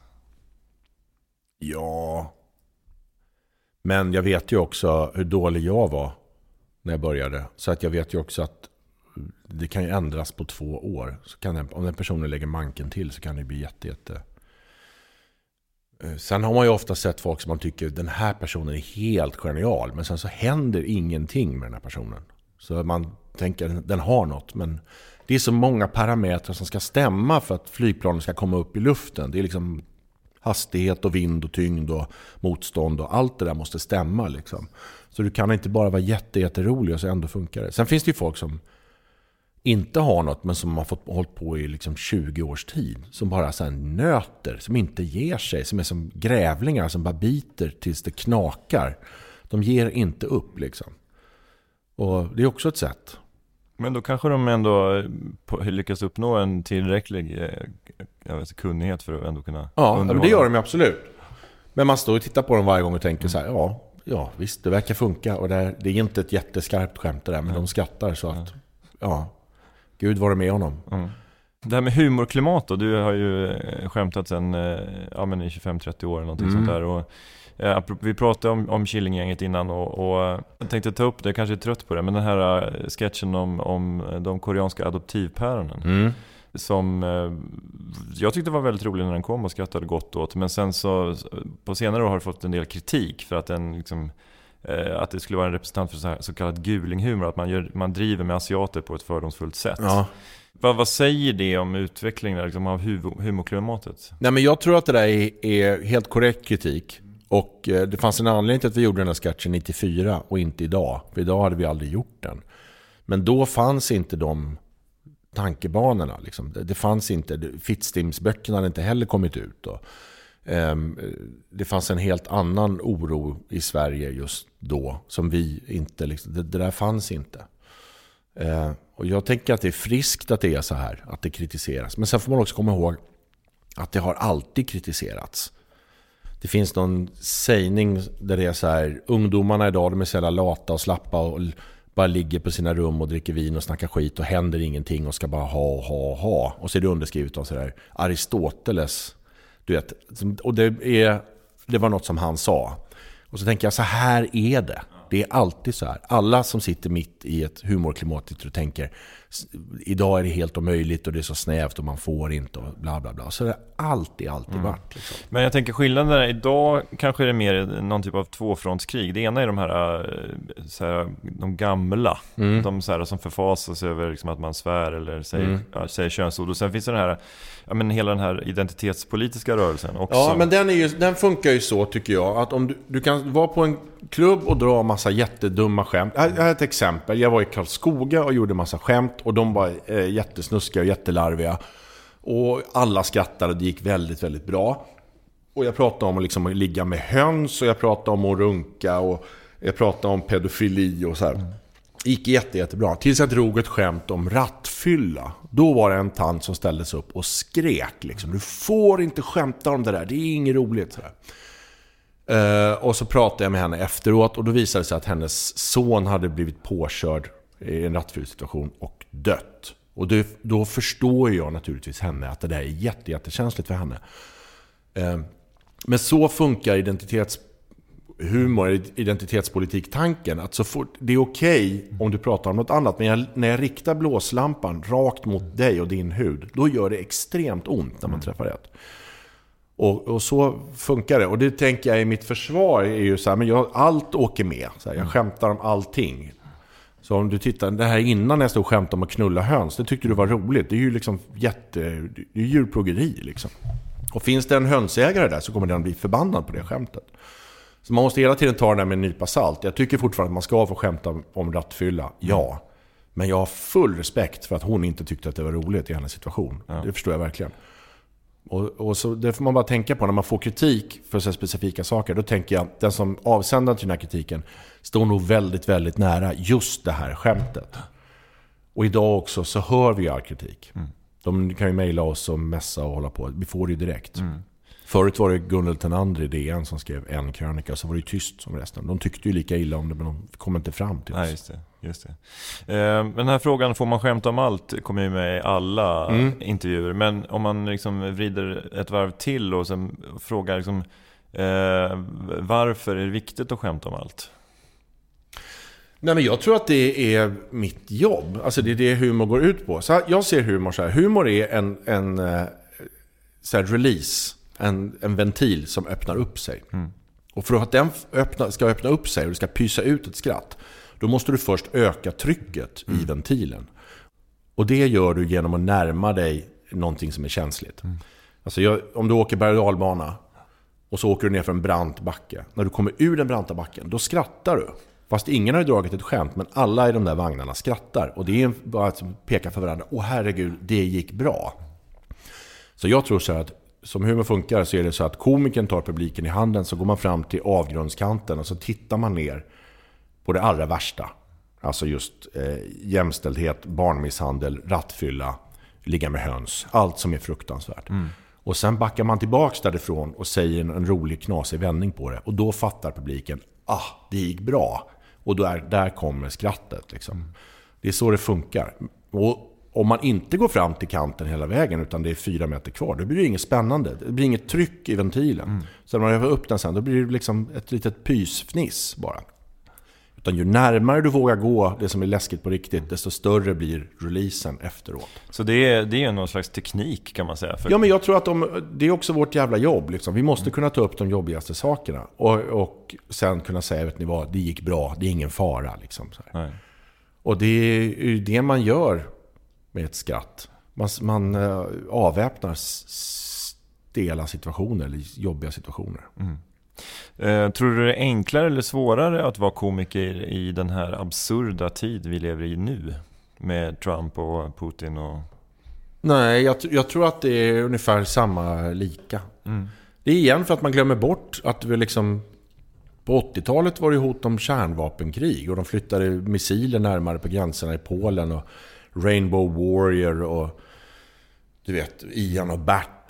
S6: Ja. Men jag vet ju också hur dålig jag var när jag började. Så att jag vet ju också att det kan ju ändras på två år. Så kan den, om den personen lägger manken till så kan det bli jätte, jätte... Sen har man ju ofta sett folk som man tycker den här personen är helt genial. Men sen så händer ingenting med den här personen. Så man tänker den har något. Men det är så många parametrar som ska stämma för att flygplanen ska komma upp i luften. Det är liksom hastighet och vind och tyngd och motstånd och allt det där måste stämma liksom. Så du kan inte bara vara jätte, jätterolig och så ändå funkar det. Sen finns det ju folk som inte har något men som har fått hållit på i liksom tjugo års tid. Som bara så här nöter, som inte ger sig. Som är som grävlingar som bara biter tills det knakar. De ger inte upp liksom. Och det är också ett sätt.
S4: Men då kanske de ändå lyckas uppnå en tillräcklig jag vet, kunnighet för att ändå kunna
S6: ja, men det gör de ju absolut. Men man står och tittar på dem varje gång och tänker mm. så här, ja, ja visst, det verkar funka. Och det är, det är inte ett jätteskarpt skämt det där, men mm. de skrattar så att, ja, Gud var det med honom. Mm.
S4: Det här med humorklimat då, du har ju skämtat sedan ja, men i tjugofem trettio år eller någonting mm. sånt där. Och ja, vi pratade om, om Killinggänget innan och, och jag tänkte ta upp det, jag kanske är trött på det, men den här sketchen om, om de koreanska adoptivpäronen mm. som jag tyckte var väldigt rolig när den kom och skrattade gott åt, men sen så på senare år har det fått en del kritik för att den liksom, att det skulle vara en representant för så, här, så kallad gulinghumor, att man, gör, man driver med asiater på ett fördomsfullt sätt. Ja. Vad, vad säger det om utvecklingen liksom, av humorklimatet? Nej,
S6: men jag tror att det där är, är helt korrekt kritik. Och det fanns en anledning till att vi gjorde den här sketchen nittiofyra och inte idag. För idag hade vi aldrig gjort den. Men då fanns inte de tankebanorna. Liksom. Det, det fanns inte, Fittstimsböckerna hade inte heller kommit ut. Och, um, det fanns en helt annan oro i Sverige just då. Som vi inte, liksom, det, det där fanns inte. Uh, och jag tänker att det är friskt att det är så här. Att det kritiseras. Men sen får man också komma ihåg att det har alltid kritiserats. Det finns någon sägning där det är så här, ungdomarna idag de är så jävla lata och slappa och bara ligger på sina rum och dricker vin och snackar skit och händer ingenting och ska bara ha, ha, ha. Och så är det underskrivet av sådär Aristoteles, du vet. Och det, är, det var något som han sa. Och så tänker jag, så här är det. Det är alltid så här. Alla som sitter mitt i ett humorklimat och tänker idag är det helt omöjligt och det är så snävt och man får inte och bla bla bla. Så det har alltid, alltid mm. varit. Liksom.
S4: Men jag tänker skillnaden där, idag kanske det är mer någon typ av tvåfrontskrig. Det ena är de här, så här de gamla, mm. de så här, som förfasas över liksom, att man svär eller säger, mm. ja, säger könsord. Och sen finns det den här, ja, men hela den här identitetspolitiska rörelsen också.
S6: Ja, men den, är ju, den funkar ju så tycker jag, att om du, du kan vara på en klubb och dra massa jättedumma skämt. Jag har ett exempel. Jag var i Karlskoga och gjorde massa skämt och de var eh, jättesnuskiga och jättelarviga. Och alla skrattade och det gick väldigt, väldigt bra. Och jag pratade om att liksom ligga med höns och jag pratade om att runka och jag pratade om pedofili och så här. Det gick jätte, jättebra. Tills jag drog ett skämt om rattfylla. Då var det en tant som ställdes upp och skrek liksom, du får inte skämta om det där, det är inget roligt så här. Uh, och så pratade jag med henne efteråt och då visade det sig att hennes son hade blivit påkörd i en rattfyllsituation och dött. Och det, då förstår jag naturligtvis henne att det där är jätte, jättekänsligt för henne. Uh, men så funkar identitetshumor, identitetspolitik-tanken. Att så fort, det är okej om du pratar om något annat, men jag, när jag riktar blåslampan rakt mot dig och din hud, då gör det extremt ont när man träffar rätt. Och, och så funkar det. Och det tänker jag i mitt försvar är ju så här, men jag, allt åker med. Så här, jag skämtar om allting. Så om du tittar, det här innan jag stod och skämtade om att knulla höns, det tyckte du var roligt. Det är ju liksom jätte, det är djurplågeri liksom. Och finns det en hönsägare där så kommer den bli förbannad på det skämtet. Så man måste hela tiden ta det där med en nypa salt. Jag tycker fortfarande att man ska få skämta om rattfylla, ja. Men jag har full respekt för att hon inte tyckte att det var roligt i hennes situation. Ja. Det förstår jag verkligen. Och, och så det får man bara tänka på när man får kritik för så specifika saker. Då tänker jag, den som avsänder till den här kritiken står nog väldigt, väldigt nära just det här skämtet. Och idag också så hör vi all kritik. Mm. De kan ju mejla oss och mässa och hålla på. Vi får det ju direkt. Mm. Förut var det Gunnel Tenander i D N som skrev en krönika, så var det ju tyst som resten. De tyckte ju lika illa om det, men de kom inte fram till oss.
S4: Nej, just det. Just det. Eh, den här frågan, får man skämta om allt, kommer ju med i alla mm. intervjuer. Men om man liksom vrider ett varv till och sen frågar liksom, eh, varför är det viktigt att skämta om allt?
S6: Nej, men jag tror att det är mitt jobb. Alltså det är det humor går ut på. Så jag ser humor så här. Humor är en, en så här release, en, en ventil som öppnar upp sig. Mm. Och för att den öppna, ska öppna upp sig och det ska pysa ut ett skratt, då måste du först öka trycket mm. i ventilen. Och det gör du genom att närma dig någonting som är känsligt. Mm. Alltså jag, om du åker berg- och dalbana och så åker du ner för en brant backe. När du kommer ur den branta backen, då skrattar du. Fast ingen har ju dragit ett skämt, men alla i de där vagnarna skrattar. Och det är bara att peka för varandra. Åh herregud, det gick bra. Så jag tror så här att som humor funkar så är det så att komikern tar publiken i handen, så går man fram till avgrundskanten och så tittar man ner på det allra värsta. Alltså just eh, jämställdhet, barnmisshandel, rattfylla, ligga med höns. Allt som är fruktansvärt. Mm. Och sen backar man tillbaks därifrån och säger en, en rolig knasig vändning på det. Och då fattar publiken, ah, det gick bra. Och då är, där kommer skrattet. Liksom. Det är så det funkar. Och om man inte går fram till kanten hela vägen utan det är fyra meter kvar, då blir det inget spännande. Det blir inget tryck i ventilen. Mm. Så när man övar upp den sen, då blir det liksom ett litet pysfniss bara. Utan ju närmare du vågar gå det som är läskigt på riktigt, desto större blir releasen efteråt.
S4: Så det är, det är någon slags teknik kan man säga. För...
S6: Ja, men jag tror att de, det är också vårt jävla jobb. Liksom. Vi måste mm. kunna ta upp de jobbigaste sakerna. Och, och sen kunna säga, vet ni vad, det gick bra, det är ingen fara. Liksom, så här. Nej. Och det är ju det man gör med ett skratt. Man, man uh, avväpnar stela situationer eller jobbiga situationer.
S4: Mm. Uh, tror du det är enklare eller svårare att vara komiker i den här absurda tid vi lever i nu? Med Trump och Putin och...
S6: Nej, jag, jag tror att det är ungefär samma lika. Mm. Det är igen för att man glömmer bort att vi liksom... På åttiotalet var det hot om kärnvapenkrig och de flyttade missiler närmare på gränserna i Polen och Rainbow Warrior och du vet, Ian och Bert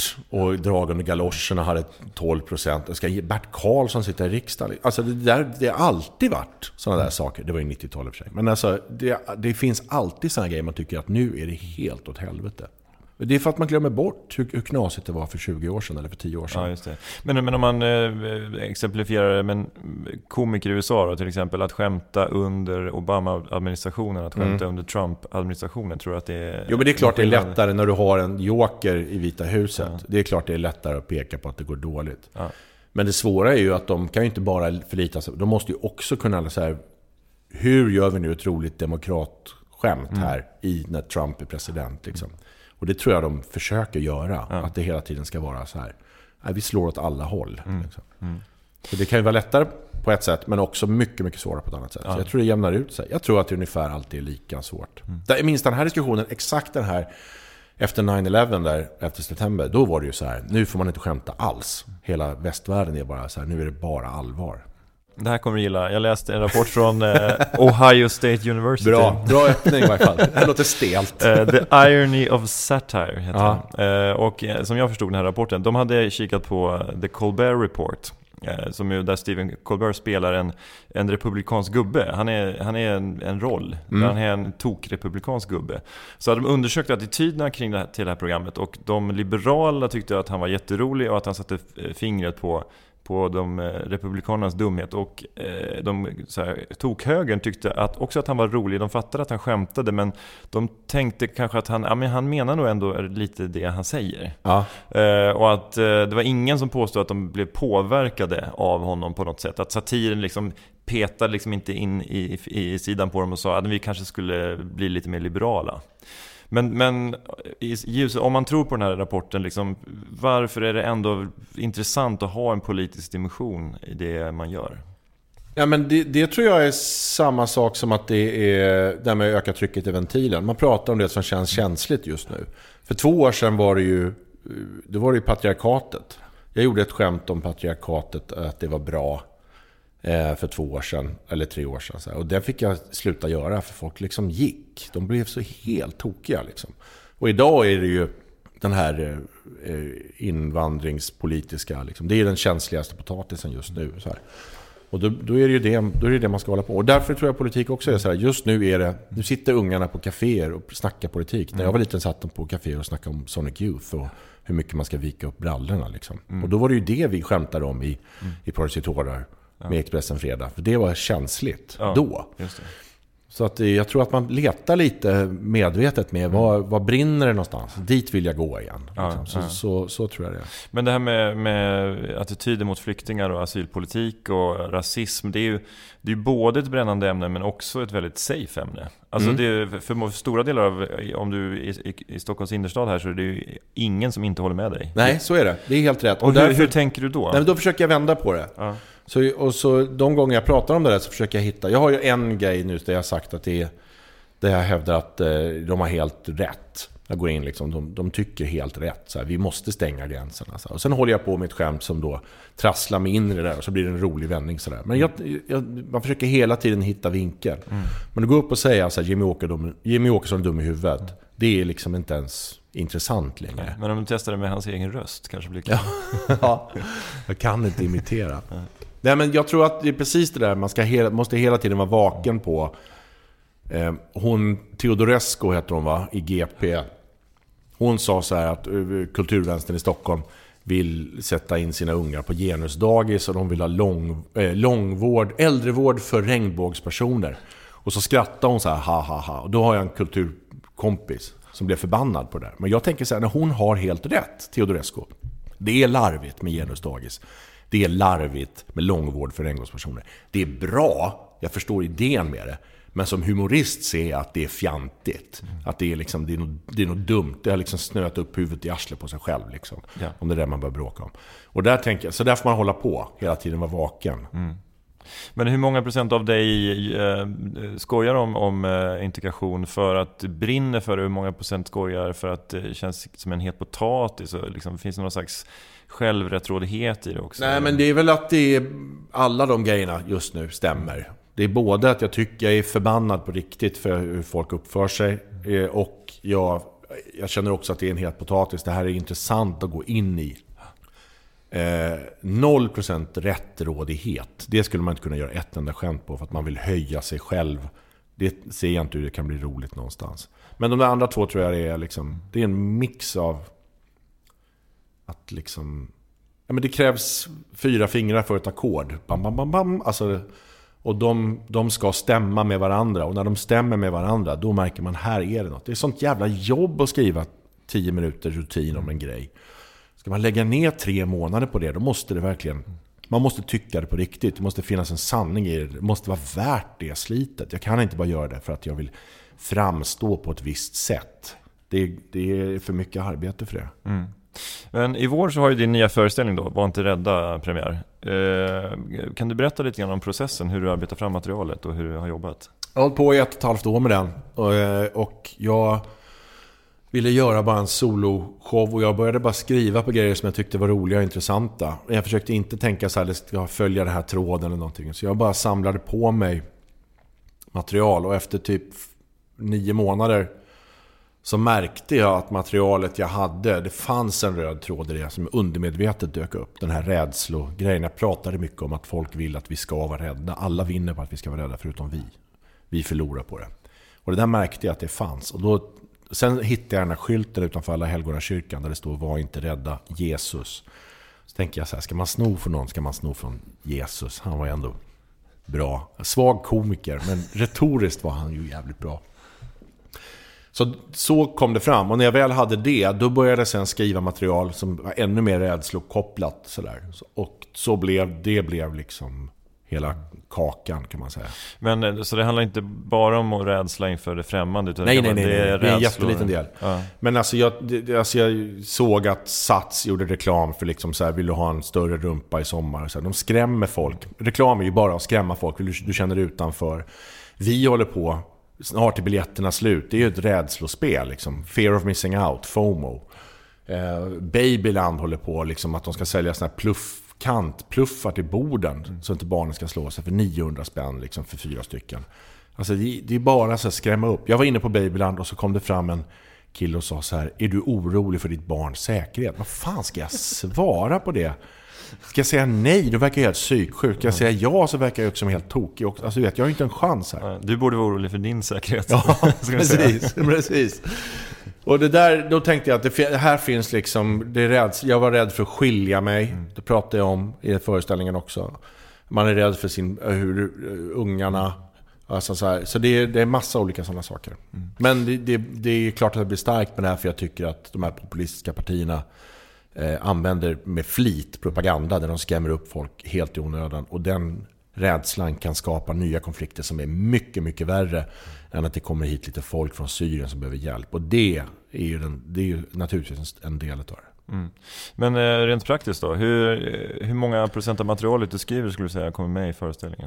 S6: vart. Och dragande galoscherna hade tolv procent. Och ska Bert Karlsson sitta i riksdagen? Alltså det, där, det har alltid varit sådana där saker. Det var ju nittiotalet för sig. Men alltså det, det finns alltid sådana grejer man tycker att nu är det helt åt helvete. Det är för att man glömmer bort hur, hur knasigt det var för tjugo år sedan eller för tio år sedan.
S4: Ja, just det. Men, men om man eh, exemplifierar det med en komiker i U S A då, till exempel, att skämta under Obama-administrationen, att skämta mm. under Trump-administrationen, tror jag att det är...
S6: Jo, men det är klart det är lättare när du har en joker i Vita huset. Ja. Det är klart det är lättare att peka på att det går dåligt. Ja. Men det svåra är ju att de kan ju inte bara förlita sig. De måste ju också kunna så här, hur gör vi nu ett roligt demokratskämt mm. här i när Trump är president liksom. Och det tror jag de försöker göra. Ja. Att det hela tiden ska vara så här. Nej, vi slår åt alla håll. Mm. Liksom. Mm. Så det kan ju vara lättare på ett sätt. Men också mycket, mycket svårare på ett annat sätt. Ja. Så jag tror det jämnar ut sig. Jag tror att det ungefär alltid är lika svårt. Mm. Där, minst den här diskussionen, exakt den här efter nine eleven där, efter september. Då var det ju så här. Nu får man inte skämta alls. Hela västvärlden är bara så här. Nu är det bara allvar.
S4: Det här kommer du gilla. Jag läste en rapport från eh, Ohio State University.
S6: Bra, bra öppning i varje fall. Det låter stelt.
S4: uh, The Irony of Satire heter det. Uh, och uh, som jag förstod den här rapporten, de hade kikat på The Colbert Report, uh, som är där Stephen Colbert spelar en, en republikansk gubbe. Han är, han är en, en roll. Mm. Han är en tok-republikansk gubbe. Så hade de undersökt attityderna kring det här, till det här programmet, och de liberala tyckte att han var jätterolig och att han satte fingret på på de republikanernas dumhet, och eh, de så här, tokhögern tyckte att också att han var rolig. De fattade att han skämtade, men de tänkte kanske att han, ja, men han menar nog ändå lite det han säger. Ja. Eh, och att eh, det var ingen som påstod att de blev påverkade av honom på något sätt. Att satiren liksom petade liksom inte in i, i sidan på dem och sa att vi kanske skulle bli lite mer liberala. Men, men om man tror på den här rapporten, liksom, varför är det ändå intressant att ha en politisk dimension i det man gör?
S6: Ja, men det, det tror jag är samma sak som att det är där med att öka trycket i ventilen. Man pratar om det som känns känsligt just nu. För två år sedan var det ju, det var det ju patriarkatet. Jag gjorde ett skämt om patriarkatet, att det var bra för två år sedan eller tre år sedan. Och det fick jag sluta göra, för folk liksom gick. De blev så helt tokiga liksom. Och idag är det ju den här invandringspolitiska liksom. Det är den känsligaste potatisen just nu så här. Och då, då är det ju det, då är det det man ska hålla på. Och därför tror jag politik också är så här. Just nu är det, nu sitter ungarna på kaféer och snackar politik. Mm. När jag var liten satt de på kaféer och snackade om Sonic Youth och hur mycket man ska vika upp brallorna liksom. Mm. Och då var det ju det vi skämtade om i, mm. i Porrcitorer med Expressen Fredag. För det var känsligt ja, då. Just det. Så att jag tror att man letar lite medvetet med mm. vad, vad brinner det någonstans. Dit vill jag gå igen. Ja, liksom. så, ja. så, så, så tror jag det är.
S4: Men det här med, med attityder mot flyktingar och asylpolitik och rasism, det är ju det är både ett brännande ämne men också ett väldigt safe ämne. Alltså mm. det är, för stora delar av, om du är i, i Stockholms innerstad här, så är det ju ingen som inte håller med dig.
S6: Nej, så är det. Det är helt rätt.
S4: Och, och hur, därför, hur tänker du då?
S6: Nej, men då försöker jag vända på det. Ja. Så, och så de gånger jag pratar om det där så försöker jag hitta. Jag har ju en grej nu där jag har sagt att det är, där jag hävdar att eh, de har helt rätt. Jag går in liksom, de, de tycker helt rätt. Så här, vi måste stänga gränserna. Så. Och sen håller jag på med ett skämt som då trasslar mig in i det där. Och så blir det en rolig vändning. Så där. Men jag, jag, man försöker hela tiden hitta vinkeln. Mm. Men att gå upp och säga att Jimmy, Åker, Jimmy Åkesson är dum i huvudet. Mm. Det är liksom inte ens intressant längre.
S4: Nej, men om du testar det med hans egen röst kanske blir kul.
S6: Ja, jag kan inte imitera. Nej, men jag tror att det är precis det där. Man ska hela, måste hela tiden vara vaken på. Eh, hon, Teodorescu heter hon va, i G P. Hon sa så här att uh, kulturvänstern i Stockholm vill sätta in sina ungar på genusdagis och de vill ha lång, eh, långvård, äldrevård för regnbågspersoner. Och så skrattar hon så här, ha ha ha. Och då har jag en kulturkompis som blev förbannad på det där. Men jag tänker så här, när hon har helt rätt, Teodorescu. Det är larvigt med genusdagis. Det är larvigt med långvård för regnbågspersoner. Det är bra, jag förstår idén med det. Men som humorist ser jag att det är fjantigt. Mm. Att det är, liksom, det, är något, det är något dumt. Det har liksom snöat upp huvudet i arslet på sig själv. Liksom, ja. Om det är det man bör bråka om. Och där tänker jag, så där får man hålla på. Hela tiden vara vaken. Mm.
S4: Men hur många procent av dig eh, skojar om, om eh, integration för att du brinner för det? Hur många procent skojar för att det känns som en het potatis? Och liksom, finns det någon slags självrättrådighet i det också?
S6: Nej, men det är väl att det är, alla de grejerna just nu stämmer. Det är både att jag tycker jag är förbannad på riktigt för hur folk uppför sig, och jag jag känner också att det är en het potatis. Det här är intressant att gå in i. Eh, noll procent rättrådighet. Det skulle man inte kunna göra ett enda skämt på för att man vill höja sig själv. Det ser jag inte hur det kan bli roligt någonstans. Men de där andra två tror jag är liksom, det är en mix av att liksom, ja men det krävs fyra fingrar för ett ackord. Bam, bam, bam, bam. Alltså, och de, de ska stämma med varandra. Och när de stämmer med varandra, då märker man, här är det något. Det är sånt jävla jobb att skriva tio minuter rutin om en grej. Ska man lägga ner tre månader på det, då måste det verkligen, man måste tycka det på riktigt. Det måste finnas en sanning i det. Det måste vara värt det slitet. Jag kan inte bara göra det för att jag vill framstå på ett visst sätt. Det, det är för mycket arbete för det.
S4: Mm. Men i vår så har ju din nya föreställning då, Var inte rädda, premiär. Eh, kan du berätta lite grann om processen, hur du arbetar fram materialet och hur du har jobbat?
S6: Jag har hållit på i ett och ett halvt år med den. Och, och jag ville göra bara en soloshow och jag började bara skriva på grejer som jag tyckte var roliga och intressanta. Jag försökte inte tänka så här, det ska följa den här tråden eller någonting. Så jag bara samlade på mig material och efter typ nio månader så märkte jag att materialet jag hade, det fanns en röd tråd i det som undermedvetet dök upp. Den här rädslogrejen. Jag pratade mycket om att folk vill att vi ska vara rädda. Alla vinner på att vi ska vara rädda förutom vi. Vi förlorar på det. Och det där märkte jag att det fanns. Och då, sen hittade jag den här skylten utanför Alla Helgonakyrkan där det står var inte rädda, Jesus. Så tänker jag så här, ska man sno för någon ska man sno från Jesus. Han var ju ändå bra. Svag komiker, men retoriskt var han ju jävligt bra. Så, så kom det fram. Och när jag väl hade det, då började jag sen skriva material som var ännu mer rädslokopplat. Sådär. Och så blev det blev liksom hela kakan kan man säga.
S4: Men så det handlar inte bara om att rädsla inför det främmande? Utan
S6: nej,
S4: det
S6: nej, nej.
S4: Det är,
S6: det är en jätteliten del. Ja. Men alltså jag, det, alltså jag såg att Sats gjorde reklam för liksom så här, vill du ha en större rumpa i sommar? Så här, de skrämmer folk. Reklam är ju bara att skrämma folk. Du, du känner utanför. Vi håller på... Snart är biljetterna slut. Det är ju ett rädslospel liksom. Fear of missing out, FOMO. eh, Babyland håller på liksom, att de ska sälja såna här pluffkant pluffar till borden mm. så inte barnen ska slå sig för niohundra spänn liksom, för fyra stycken. Alltså det, det är bara så att skrämma upp. Jag var inne på Babyland och så kom det fram en kille och sa så här: är du orolig för ditt barns säkerhet? Vad fan ska jag svara på det? Ska jag säga nej, då verkar jag helt psyksjuk. Ska jag säga ja, så verkar jag också som helt tokig. Alltså vet, jag har inte en chans här.
S4: Du borde vara orolig för din säkerhet.
S6: Ja, precis, precis. Och det där, då tänkte jag att det här finns liksom, det är rädd, jag var rädd för att skilja mig. Mm. Det pratade jag om i föreställningen också. Man är rädd för sin, hur ungarna, alltså så här. Så det är, det är massa olika sådana saker. Mm. Men det, det, det är klart att det blir starkt med det här, för jag tycker att de här populistiska partierna Eh, använder med flit propaganda där de skrämmer upp folk helt i onödan, och den rädslan kan skapa nya konflikter som är mycket, mycket värre än att det kommer hit lite folk från Syrien som behöver hjälp, och det är ju, den, det är ju naturligtvis en del av det.
S4: Mm. Men eh, rent praktiskt då, hur, hur många procent av materialet du skriver skulle du säga kommer med i föreställningen?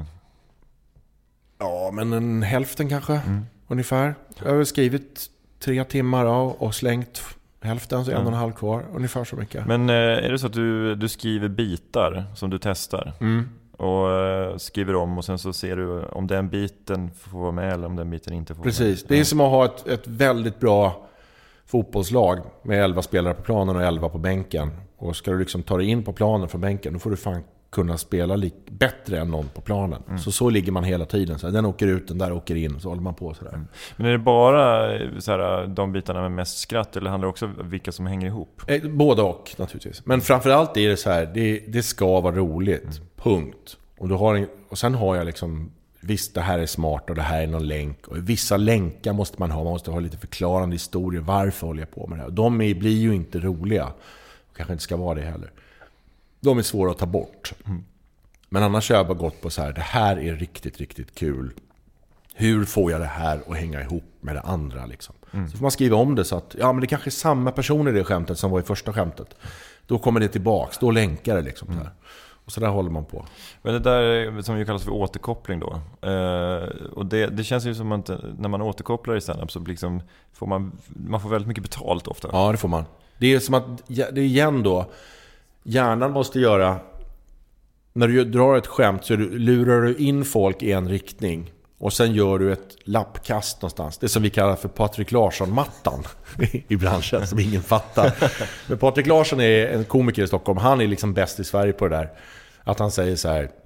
S6: Ja, men en hälften kanske, mm. ungefär. Jag har skrivit tre timmar och, och slängt hälften, så en och en halv kvar, ungefär så mycket.
S4: Men är det så att du, du skriver bitar som du testar
S6: mm.
S4: och skriver om, och sen så ser du om den biten får vara med eller om den biten inte får
S6: Precis.
S4: vara med?
S6: Det är som att ha ett, ett väldigt bra fotbollslag med elva spelare på planen och elva på bänken. Och ska du liksom ta dig in på planen från bänken, då får du fan kunna spela lik- bättre än någon på planen. Mm. Så så ligger man hela tiden. Så den åker ut, den där åker in, så håller man på sådär. Mm.
S4: Men är det bara så här, de bitarna med mest skratt, eller handlar det också om vilka som hänger ihop?
S6: Eh, både och naturligtvis. Men framförallt är det så här, det, det ska vara roligt. Mm. Punkt. Och, du har en, och sen har jag liksom, visst det här är smart och det här är någon länk. Och vissa länkar måste man ha. Man måste ha lite förklarande historier. Varför håller jag på med det här? Och de är, blir ju inte roliga. Och kanske inte ska vara det heller. De är svåra att ta bort. Mm. Men annars har jag bara gått på så här: det här är riktigt, riktigt kul. Hur får jag det här att hänga ihop med det andra liksom? Mm. Så får man skriva om det så att, ja men det kanske är samma person i det skämtet som var i första skämtet. Då kommer det tillbaks, då länkar det liksom mm. så här. Och så där håller man på.
S4: Men det där som ju kallas för återkoppling då. Eh, och det, det känns ju som att när man återkopplar i stand-up så liksom får man, man får väldigt mycket betalt ofta.
S6: Ja, det får man. Det är som att, det är igen då, hjärnan måste göra, när du drar ett skämt så lurar du in folk i en riktning, Och sen gör du ett lappkast någonstans. Det som vi kallar för Patrik Larsson-mattan i branschen, som ingen fattar. Men Patrik Larsson är en komiker i Stockholm. Han är liksom bäst i Sverige på det där. Att han säger så här: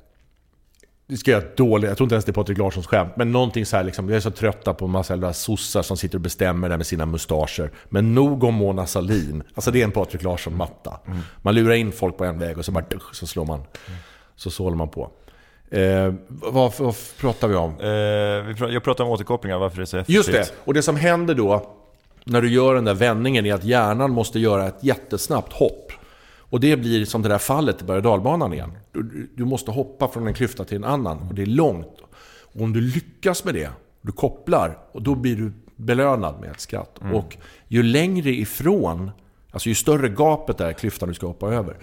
S6: det ska jag dåligt. Jag tror inte ens det är Patrik Larssons skämt, men någonting så här liksom, jag är så trötta på en massa jävla sossar som sitter och bestämmer där med sina mustascher. Men nog om Mona Sahlin. Alltså det är en Patrik Larsson-matta. Mm. Man lurar in folk på en väg och så bara så slår man. Mm. Så sålar man på. Eh, vad, vad pratar vi om?
S4: Eh, vi pratar, jag pratar om återkopplingar, varför det är så effektivt.
S6: Just det, och det som händer då när du gör den där vändningen är att hjärnan måste göra ett jättesnabbt hopp. Och det blir som det där fallet i berg- och dalbanan igen. Du, du måste hoppa från en klyfta till en annan, och det är långt. Och om du lyckas med det, du kopplar, och då blir du belönad med ett skratt. Mm. Och ju längre ifrån, alltså ju större gapet är klyftan du ska hoppa över,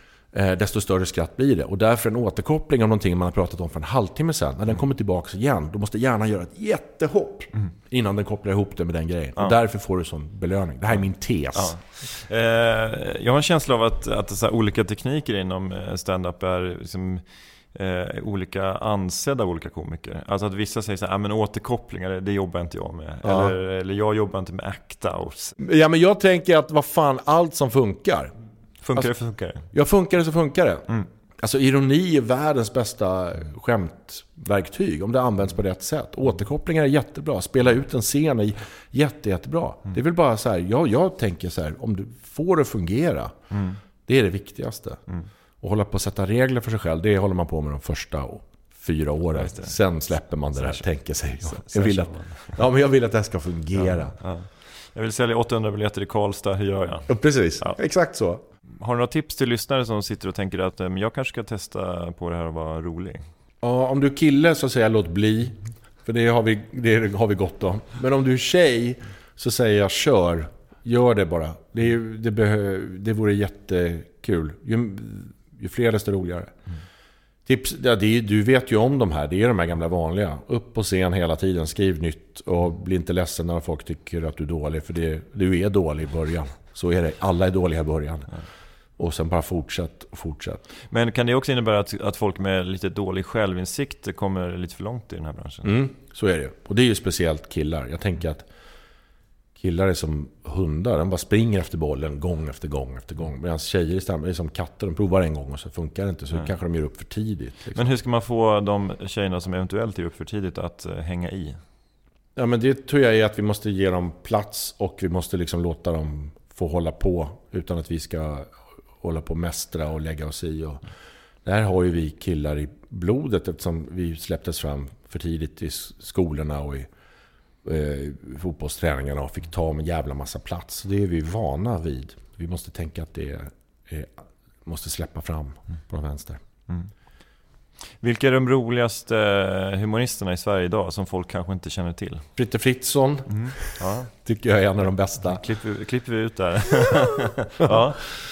S6: desto större skratt blir det. Och därför en återkoppling av någonting man har pratat om för en halvtimme sedan, när den kommer tillbaka igen, då måste hjärnan göra ett jättehopp mm. innan den kopplar ihop det med den grejen. Ja. Och därför får du sån belöning. Det här är min tes.
S4: Ja. Eh, jag har en känsla av att, att så här, olika tekniker inom stand-up är liksom, eh, olika ansedda av olika komiker. Alltså att vissa säger så här, men återkopplingar, det jobbar inte jag med. Ja. Eller, eller jag jobbar inte med act-outs.
S6: Ja, men jag tänker att vad fan, allt som funkar.
S4: Funkar
S6: alltså,
S4: det, funkar det?
S6: Ja, funkar det så funkar det.
S4: Mm.
S6: Alltså ironi är världens bästa skämtverktyg om det används på rätt sätt. Återkopplingar är jättebra. Spela ut en scen är jätte, jättebra. Mm. Det är väl bara så här, jag, jag tänker så här, om du får det fungera, mm. det är det viktigaste. Mm. Och hålla på att sätta regler för sig själv, det håller man på med de första fyra åren. Sen släpper man det där, tänker sig. Jag, jag, vill att, ja, men jag vill att det ska fungera.
S4: Ja, ja. Jag vill sälja åttahundra biljetter i Karlstad, hur gör jag?
S6: Ja, precis, ja. Exakt så.
S4: Har du några tips till lyssnare som sitter och tänker att men jag kanske ska testa på det här och vara rolig?
S6: Ja, om du är kille så säger jag låt bli. För det har vi, det har vi gott om. Men om du är tjej så säger jag kör. Gör det bara. Det, är, det, behö, det vore jättekul. Ju, ju fler desto roligare. Mm. Tips, ja, det är, du vet ju om de här. Det är de här gamla vanliga. Upp på scen hela tiden. Skriv nytt. Och bli inte ledsen när folk tycker att du är dålig. För det, du är dålig i början. Så är det. Alla är dåliga i början. Mm. Och sen bara fortsätt och fortsätt.
S4: Men kan det också innebära att, att folk med lite dålig självinsikt kommer lite för långt i den här branschen?
S6: Mm, så är det. Och det är ju speciellt killar. Jag tänker att killar är som hundar. De bara springer efter bollen gång efter gång efter gång. Medan tjejer är som katter. De provar en gång och så funkar det inte. Så mm. kanske de ger upp för tidigt. Liksom.
S4: Men hur ska man få de tjejerna som eventuellt ger upp för tidigt att uh, hänga i?
S6: Ja, men det tror jag är att vi måste ge dem plats. Och vi måste liksom låta dem få hålla på. Utan att vi ska hålla på mästra och lägga oss i. Och där har ju vi killar i blodet, eftersom vi släpptes fram för tidigt i skolorna och i eh, fotbollsträningarna och fick ta en jävla massa plats. Det är vi vana vid. Vi måste tänka att det är, måste släppa fram på den vänster. Mm.
S4: Vilka är de roligaste humoristerna i Sverige idag som folk kanske inte känner till?
S6: Fritte Fritzson mm. ja. tycker jag är en av de bästa.
S4: Klipper, klipper vi ut där. Ja.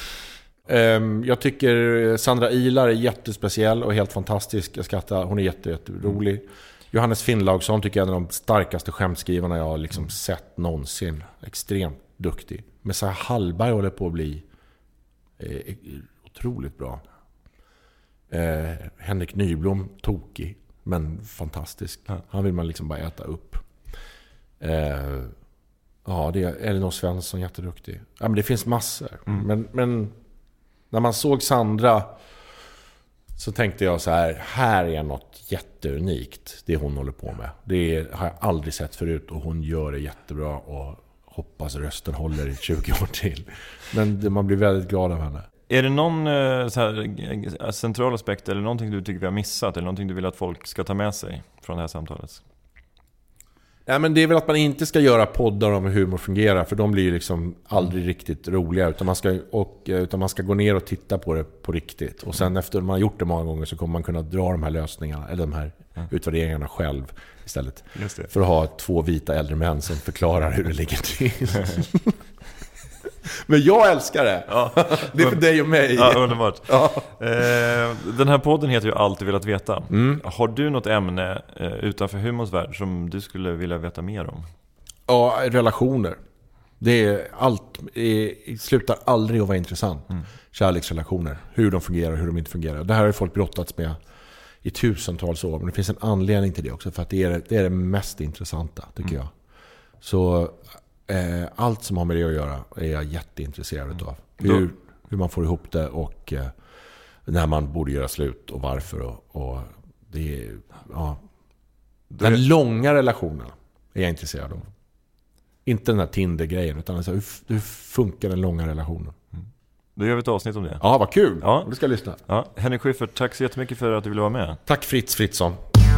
S6: Jag tycker Sandra Ilar är jättespeciell och helt fantastisk. Jag skrattar, hon är jätte, jätterolig. Mm. Johannes Finnlaugsson tycker jag är en av de starkaste skämtskrivarna jag har liksom mm. sett någonsin. Extremt duktig. Messiah Hallberg håller på att bli eh, otroligt bra. Eh, Henrik Nyblom, tokig men fantastisk. Mm. Han vill man liksom bara äta upp. Eh, ja, det är Elinor Svensson, jätteduktig. Ja, men det finns massor. Mm. Men, men när man såg Sandra så tänkte jag så här, här är något jätteunikt det hon håller på med. Det har jag aldrig sett förut och hon gör det jättebra och hoppas rösten håller i tjugo år till. Men man blir väldigt glad av henne.
S4: Är det någon så här, central aspekt eller någonting du tycker vi har missat eller någonting du vill att folk ska ta med sig från det här samtalet?
S6: Ja, men det är väl att man inte ska göra poddar om hur humor fungerar, för de blir ju liksom aldrig riktigt roliga, utan man ska, och, utan man ska gå ner och titta på det på riktigt. Och sen efter man har gjort det många gånger så kommer man kunna dra de här lösningarna eller de här mm. utvärderingarna själv istället. Just det. För att ha två vita äldre män som förklarar hur det ligger till. Men jag älskar det. Ja. Det är för dig och mig.
S4: Ja, underbart. Ja. Eh, den här podden heter ju Alltid velat veta. Mm. Har du något ämne eh, utanför humorns värld som du skulle vilja veta mer om?
S6: Ja, relationer. Det är allt är, slutar aldrig att vara intressant. Mm. Kärleksrelationer. Hur de fungerar och hur de inte fungerar. Det här har folk brottats med i tusentals år. Men det finns en anledning till det också, för att det är det, är det mest intressanta, tycker mm. jag. Så eh, allt som har med det att göra är jag jätteintresserad av. Hur, hur man får ihop det och eh, när man borde göra slut och varför. Och, och det är, ja. Den är... långa relationen är jag intresserad av. Inte den här Tinder-grejen, utan alltså, hur, hur funkar den långa relationen?
S4: Mm. Då gör vi ett avsnitt om det.
S6: Ja, vad kul.
S4: Ja.
S6: Vi ska lyssna.
S4: Ja. Henrik Schyffert, tack så jättemycket för att du ville vara med.
S6: Tack Fritz Fritzson.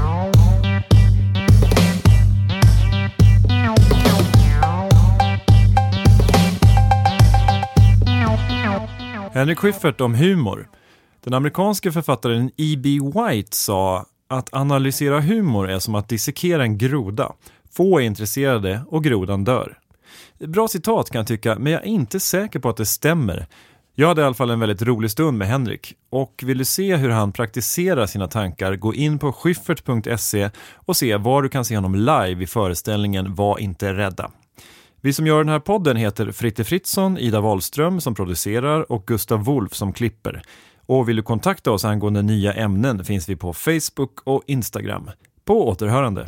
S4: Henrik Schyffert om humor. Den amerikanske författaren E B White sa att analysera humor är som att dissekera en groda. Få är intresserade och grodan dör. Bra citat kan jag tycka, men jag är inte säker på att det stämmer. Jag hade i alla fall en väldigt rolig stund med Henrik. Och vill du se hur han praktiserar sina tankar, gå in på schyffert punkt se och se var du kan se honom live i föreställningen Var inte rädda. Vi som gör den här podden heter Fritte Fritzson, Ida Wahlström som producerar och Gustav Wolf som klipper. Och vill du kontakta oss angående nya ämnen finns vi på Facebook och Instagram. På återhörande.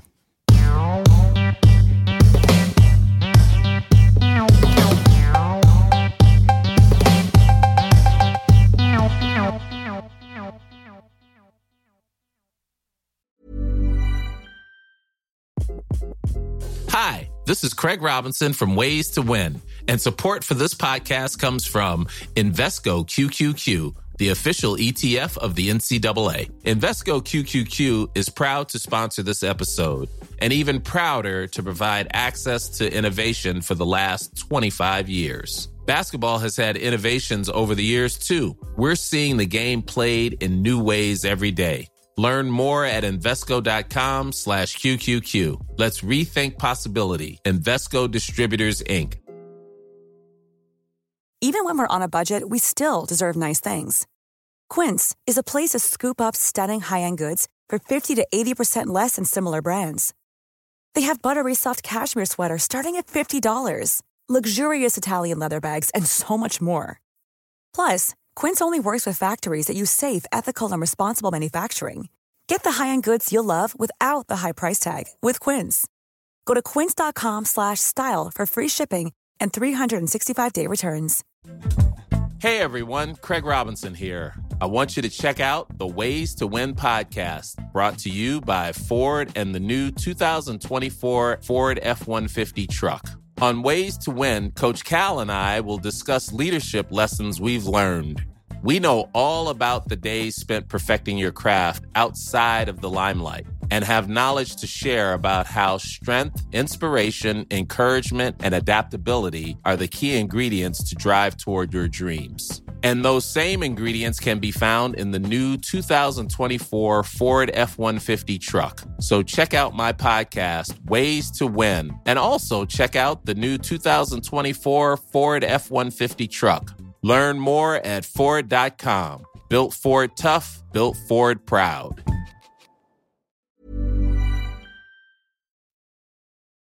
S8: Hi, this is Craig Robinson from Ways to Win, and support for this podcast comes from Invesco Q Q Q, the official E T F of the N C double A. Invesco Q Q Q is proud to sponsor this episode, and even prouder to provide access to innovation for the last twenty-five years. Basketball has had innovations over the years, too. We're seeing the game played in new ways every day. Learn more at Invesco.com slash QQQ. Let's rethink possibility. Invesco Distributors, Incorporated.
S9: Even when we're on a budget, we still deserve nice things. Quince is a place to scoop up stunning high-end goods for fifty to eighty percent less than similar brands. They have buttery soft cashmere sweaters starting at fifty dollars, luxurious Italian leather bags, and so much more. Plus, Quince only works with factories that use safe, ethical, and responsible manufacturing. Get the high-end goods you'll love without the high price tag with Quince. Go to quince.com slash style for free shipping and three sixty-five day returns.
S8: Hey everyone, Craig Robinson here. I want you to check out the Ways to Win podcast, brought to you by Ford and the new two thousand twenty-four Ford F one fifty truck. On Ways to Win, Coach Cal and I will discuss leadership lessons we've learned. We know all about the days spent perfecting your craft outside of the limelight and have knowledge to share about how strength, inspiration, encouragement, and adaptability are the key ingredients to drive toward your dreams. And those same ingredients can be found in the new two thousand twenty-four Ford F one fifty truck. So check out my podcast, Ways to Win, and also check out the new two thousand twenty-four Ford F one fifty truck. Learn more at Ford dot com. Built Ford tough, built Ford proud.